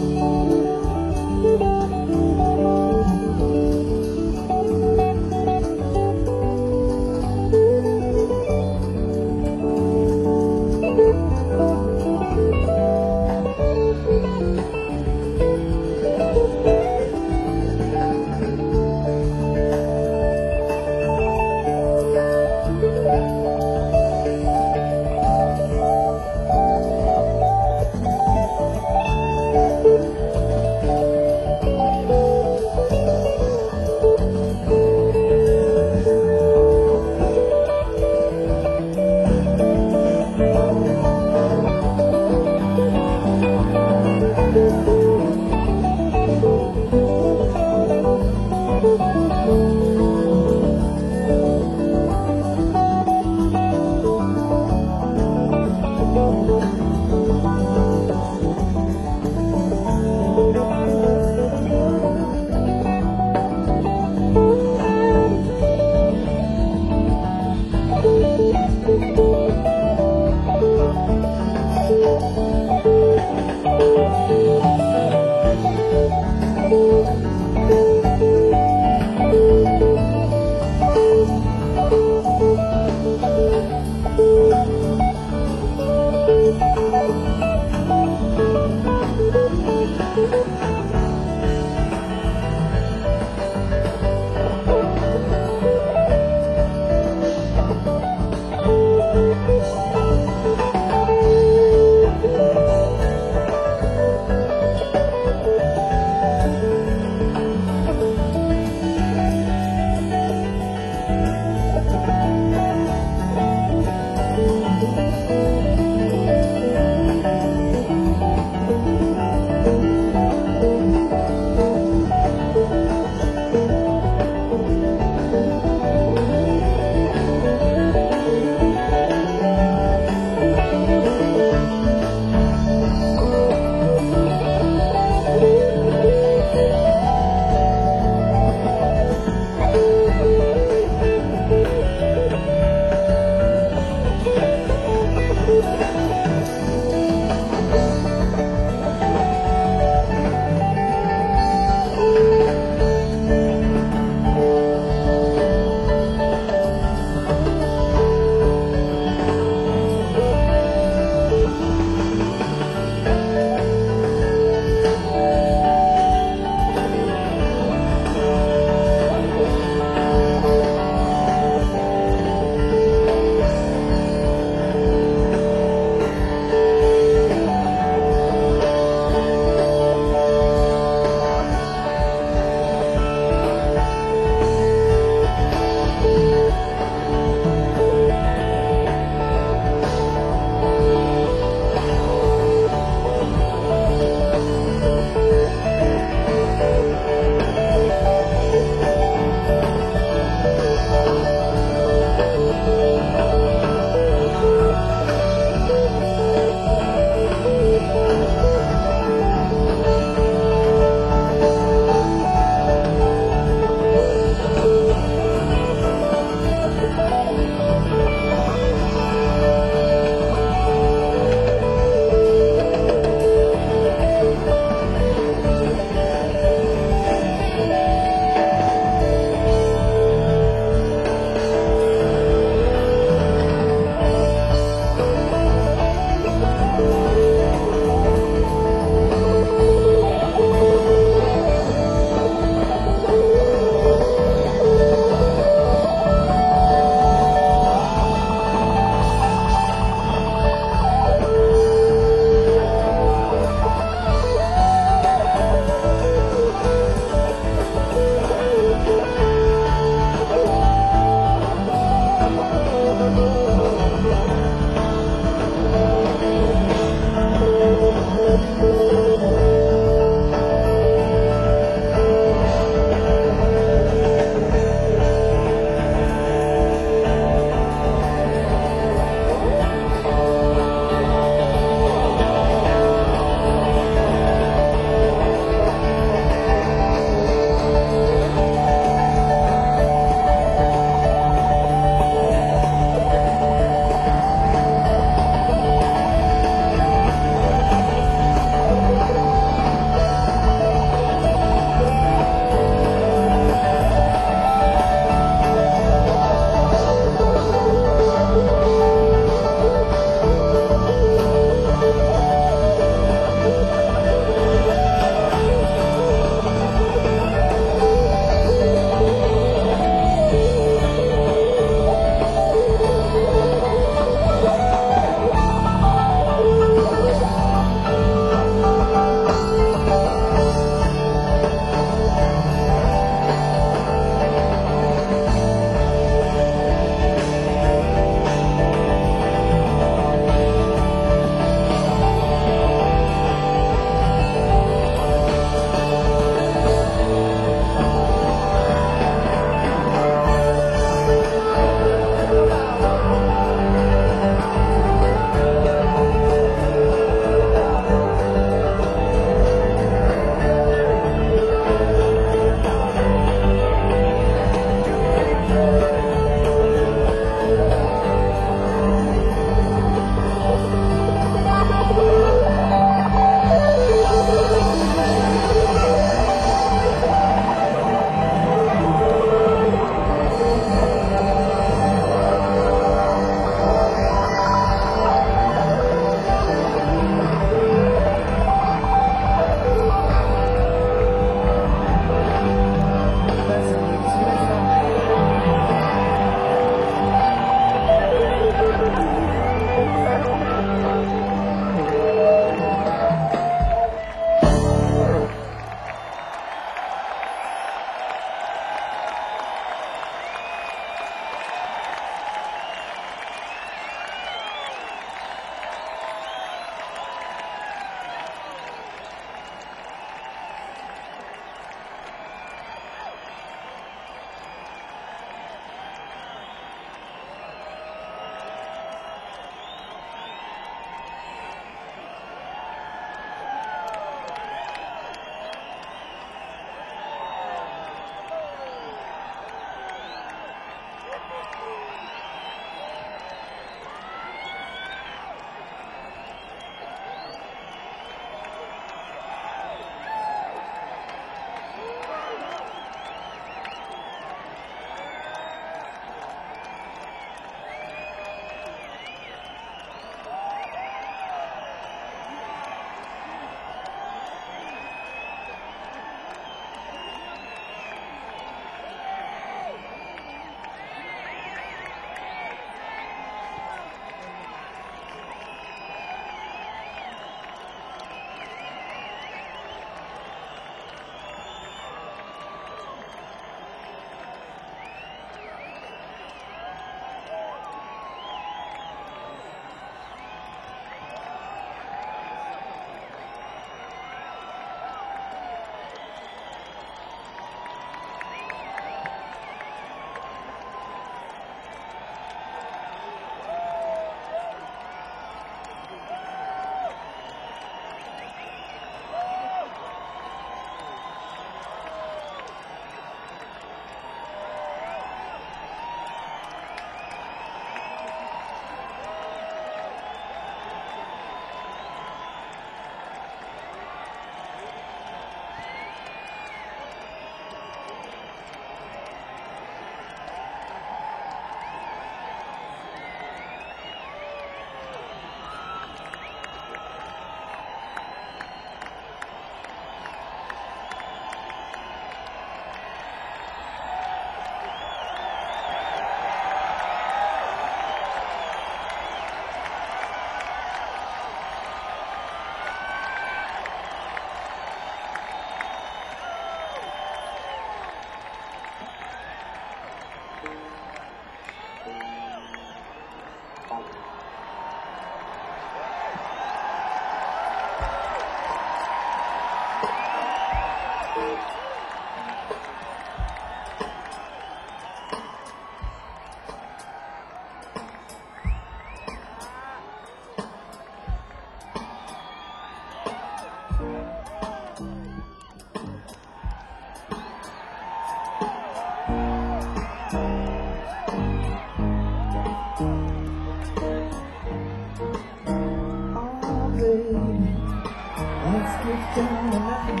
down the line.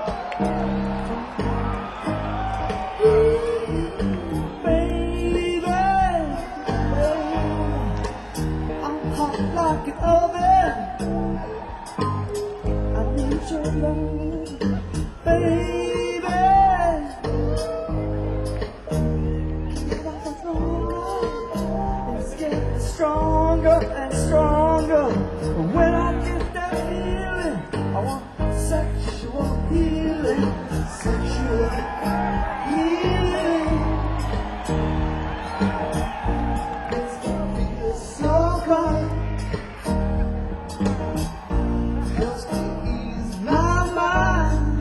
Baby, baby, I'm hot like an oven. I need your love, baby. Keep like a throne. It's getting stronger and stronger. When I get that feeling, I want sexual healing, sexual healing. It's gonna be so good. Helps to ease my mind.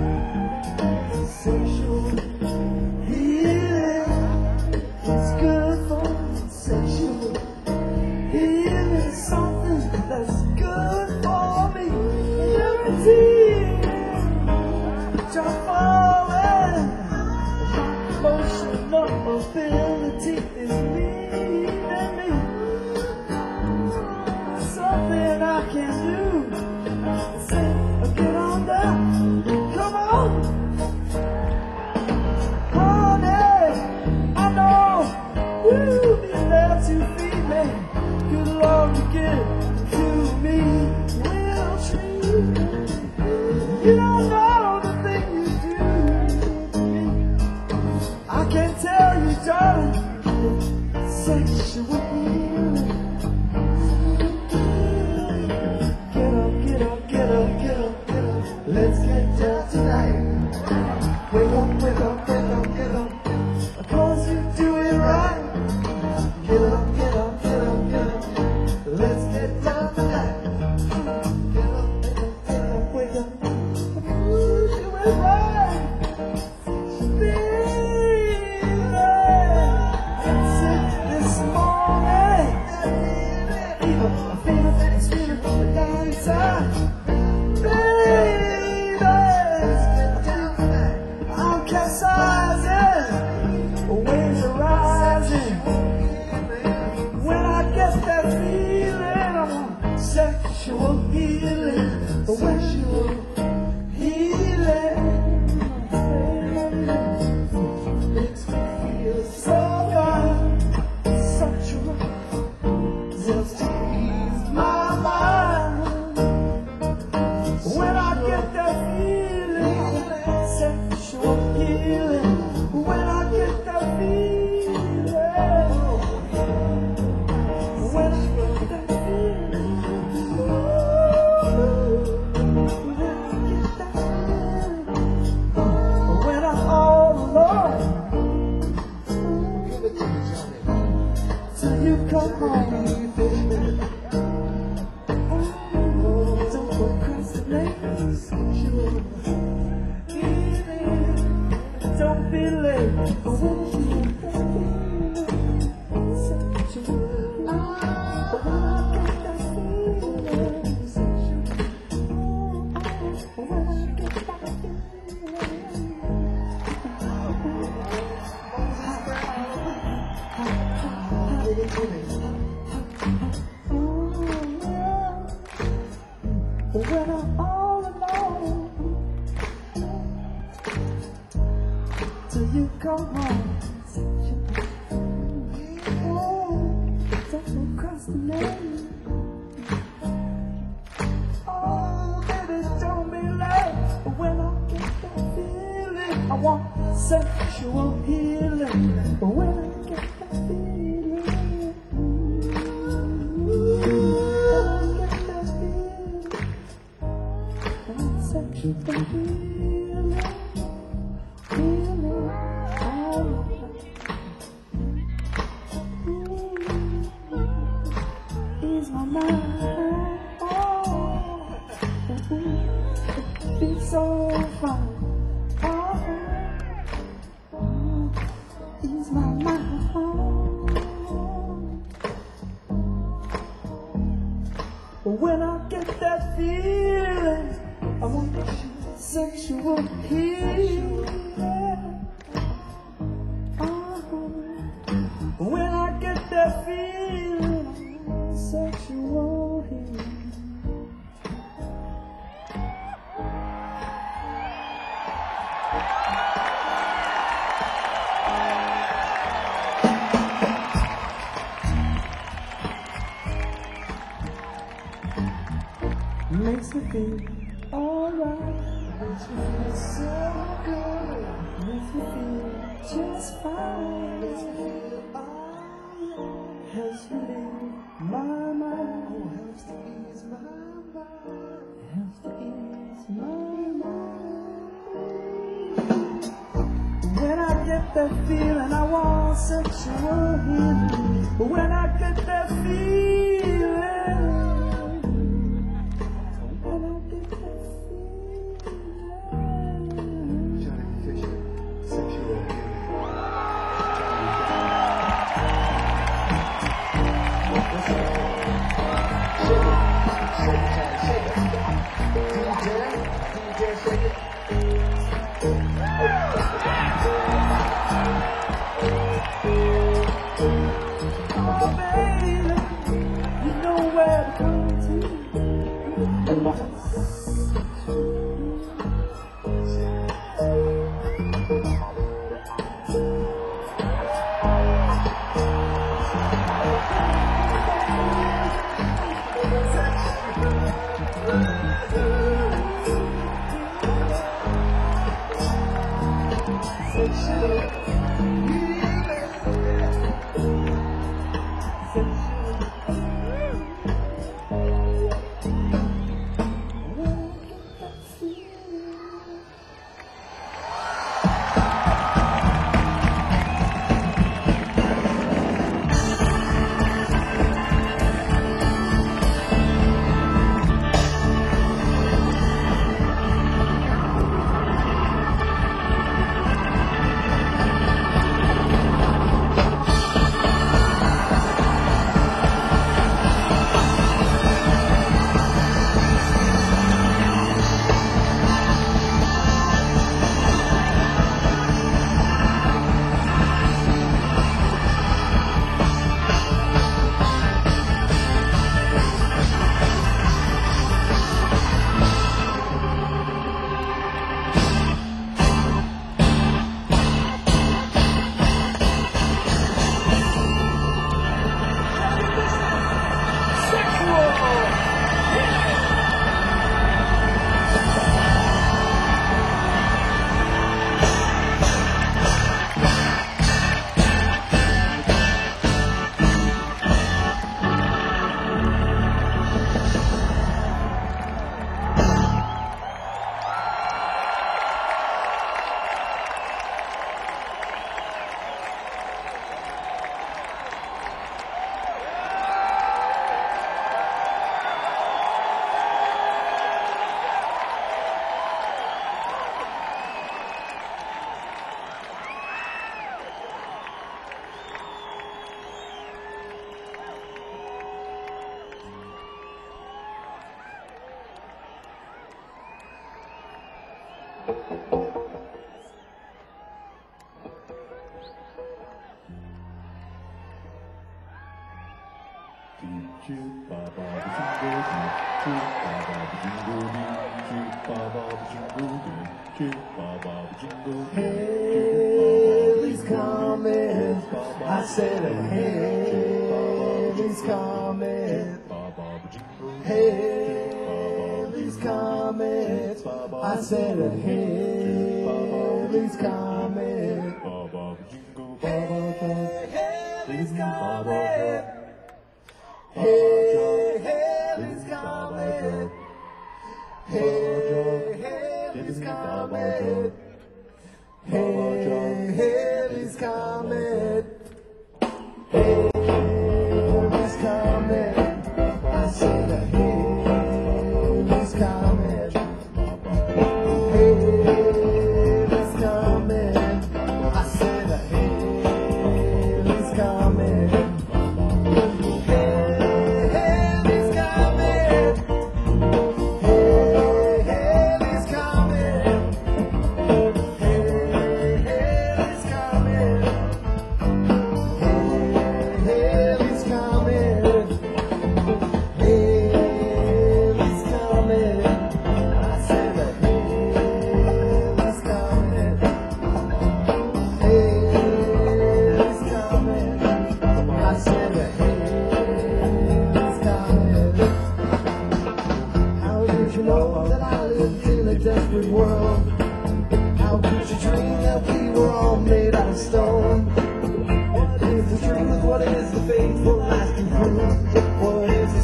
Sexual healing. It's good for sexual healing. It's something that's good for me. Guaranteed. Just falling. Emotional ability is leading me. Something I can do. Say, get on down. Come on. Honey, I know you'll be there to feed me. Good love to give to me. Will treat me. You don't know the thing you do to me. I can tell you, darling, sexual healing. Get up, get up, get up, get up, get up. Let's get down tonight. Wake up, wake up, get up, get up. Cause you do it right. Get up, get up, get up, get up. Let's get down tonight. Get up, get up, get up, wake up. Ooh, do it right. Feeling sick this morning. Fever, I feel it, it's feeling from the down inside. Baby, I'm capsizing. Waves are rising. When I get that feeling, I want sexual healing. Sexual healing. Makes me feel so good. Sexual. Just to ease my mind. When I get that feeling, sexual healing. When I get that feeling, when I get that feeling, ooh, when I get that feeling, when I'm all alone, till you come home, oh, don't procrastinate, sexual healing. Don't be late. I want you sexual. I wanna get that feeling. Sexual. I wanna get that feeling. When I'm all alone, till you come home. Oh, don't procrastinate. Oh, baby, don't be late. But when I get that feeling, I want sexual healing. But when I get that feeling, ooh, when I get that feeling, I want sexual healing. Healing. Ease my mind. Oh, it feels so fine. Oh, ease my mind. When I get that feeling, I want sexual healing. When I get that feeling, sexual healing. makes me feel alright. Makes me feel so good. Makes me feel just fine. Makes me feel alright. Helps me leave my mind. Oh, helps to ease my mind. Helps to ease my mind. When I get that feeling, I want sexual healing. But when I get that feeling, when I get that feeling, Johnny Fisher, sexual healing. Shake it, shake it, Johnny, shake it. Do you dare? Do you dare shake it? oh baby, you know where to come to. He's coming. I said, hey, he's coming. Hey, he's coming. I said, hey, he's coming. Hey, he's coming. Hey, he's coming. Hey, he's coming. Hey, he's coming. Hey, he's coming. I said, hey, he's coming. Hey, he's coming. I said, hey, he's coming. Hey, he's coming. Hey, he's coming.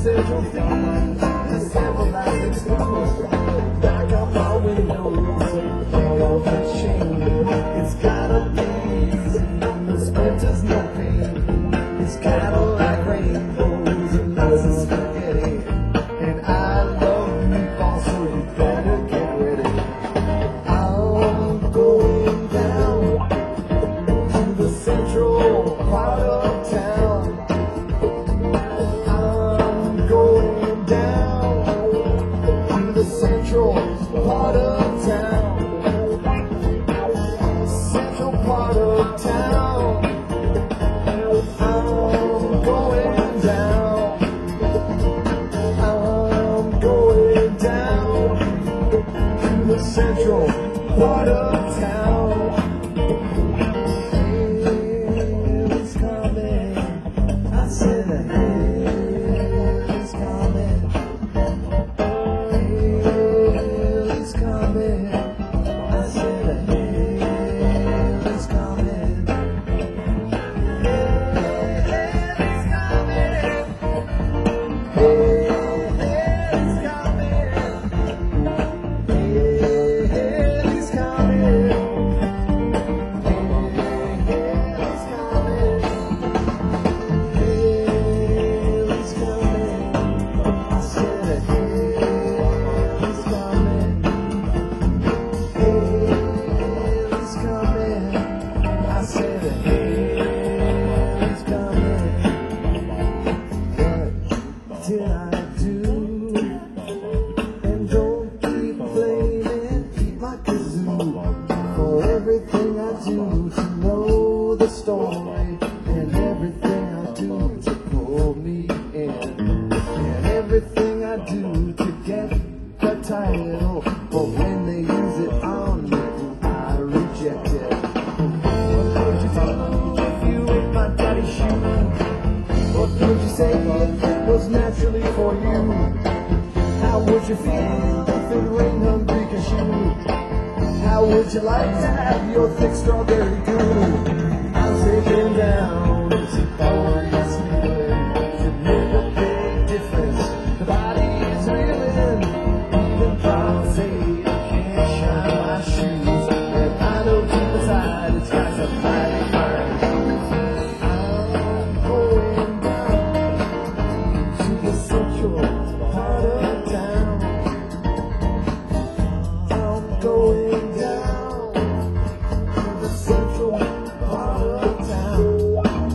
central theme. The sample I explode back on my windows. Hang off the chain. It's gotta be easy. The splinters, no pain. It's Cadillac rainbows and lots of spaghetti. And I love meatballs, so you better get ready. I'm going down to the central part of town. I'm going down to the central part of town. Central part of town. I'm going down. I'm going down to the central part of town. Hail is coming. I said a hail is coming. Hail is coming. I said a hail is coming. Hail is coming. Hail is coming. Hail is coming. Hail is coming. Hail is coming. I said a hail is coming. Hail is coming. I said a hail is coming. What did I do? And don't keep blaming, keep my kazoo for everything I do to know the story, and everything I do to pull me in, and everything I do to get the title. But when they use it on me, I reject it. What would you do if you ate my daddy's shoe? What would you say if it was naturally for you? How would you feel if it rained hungry cashew? How would you like to have your thick strawberry goo? I'm taken down to power that's feeling to make a big difference. The body is reeling, even problems say I can't shine my shoes. And I know deep inside it's got some mighty fine shoes. I'm going down to the central part of town. I'm going down to the central part of town.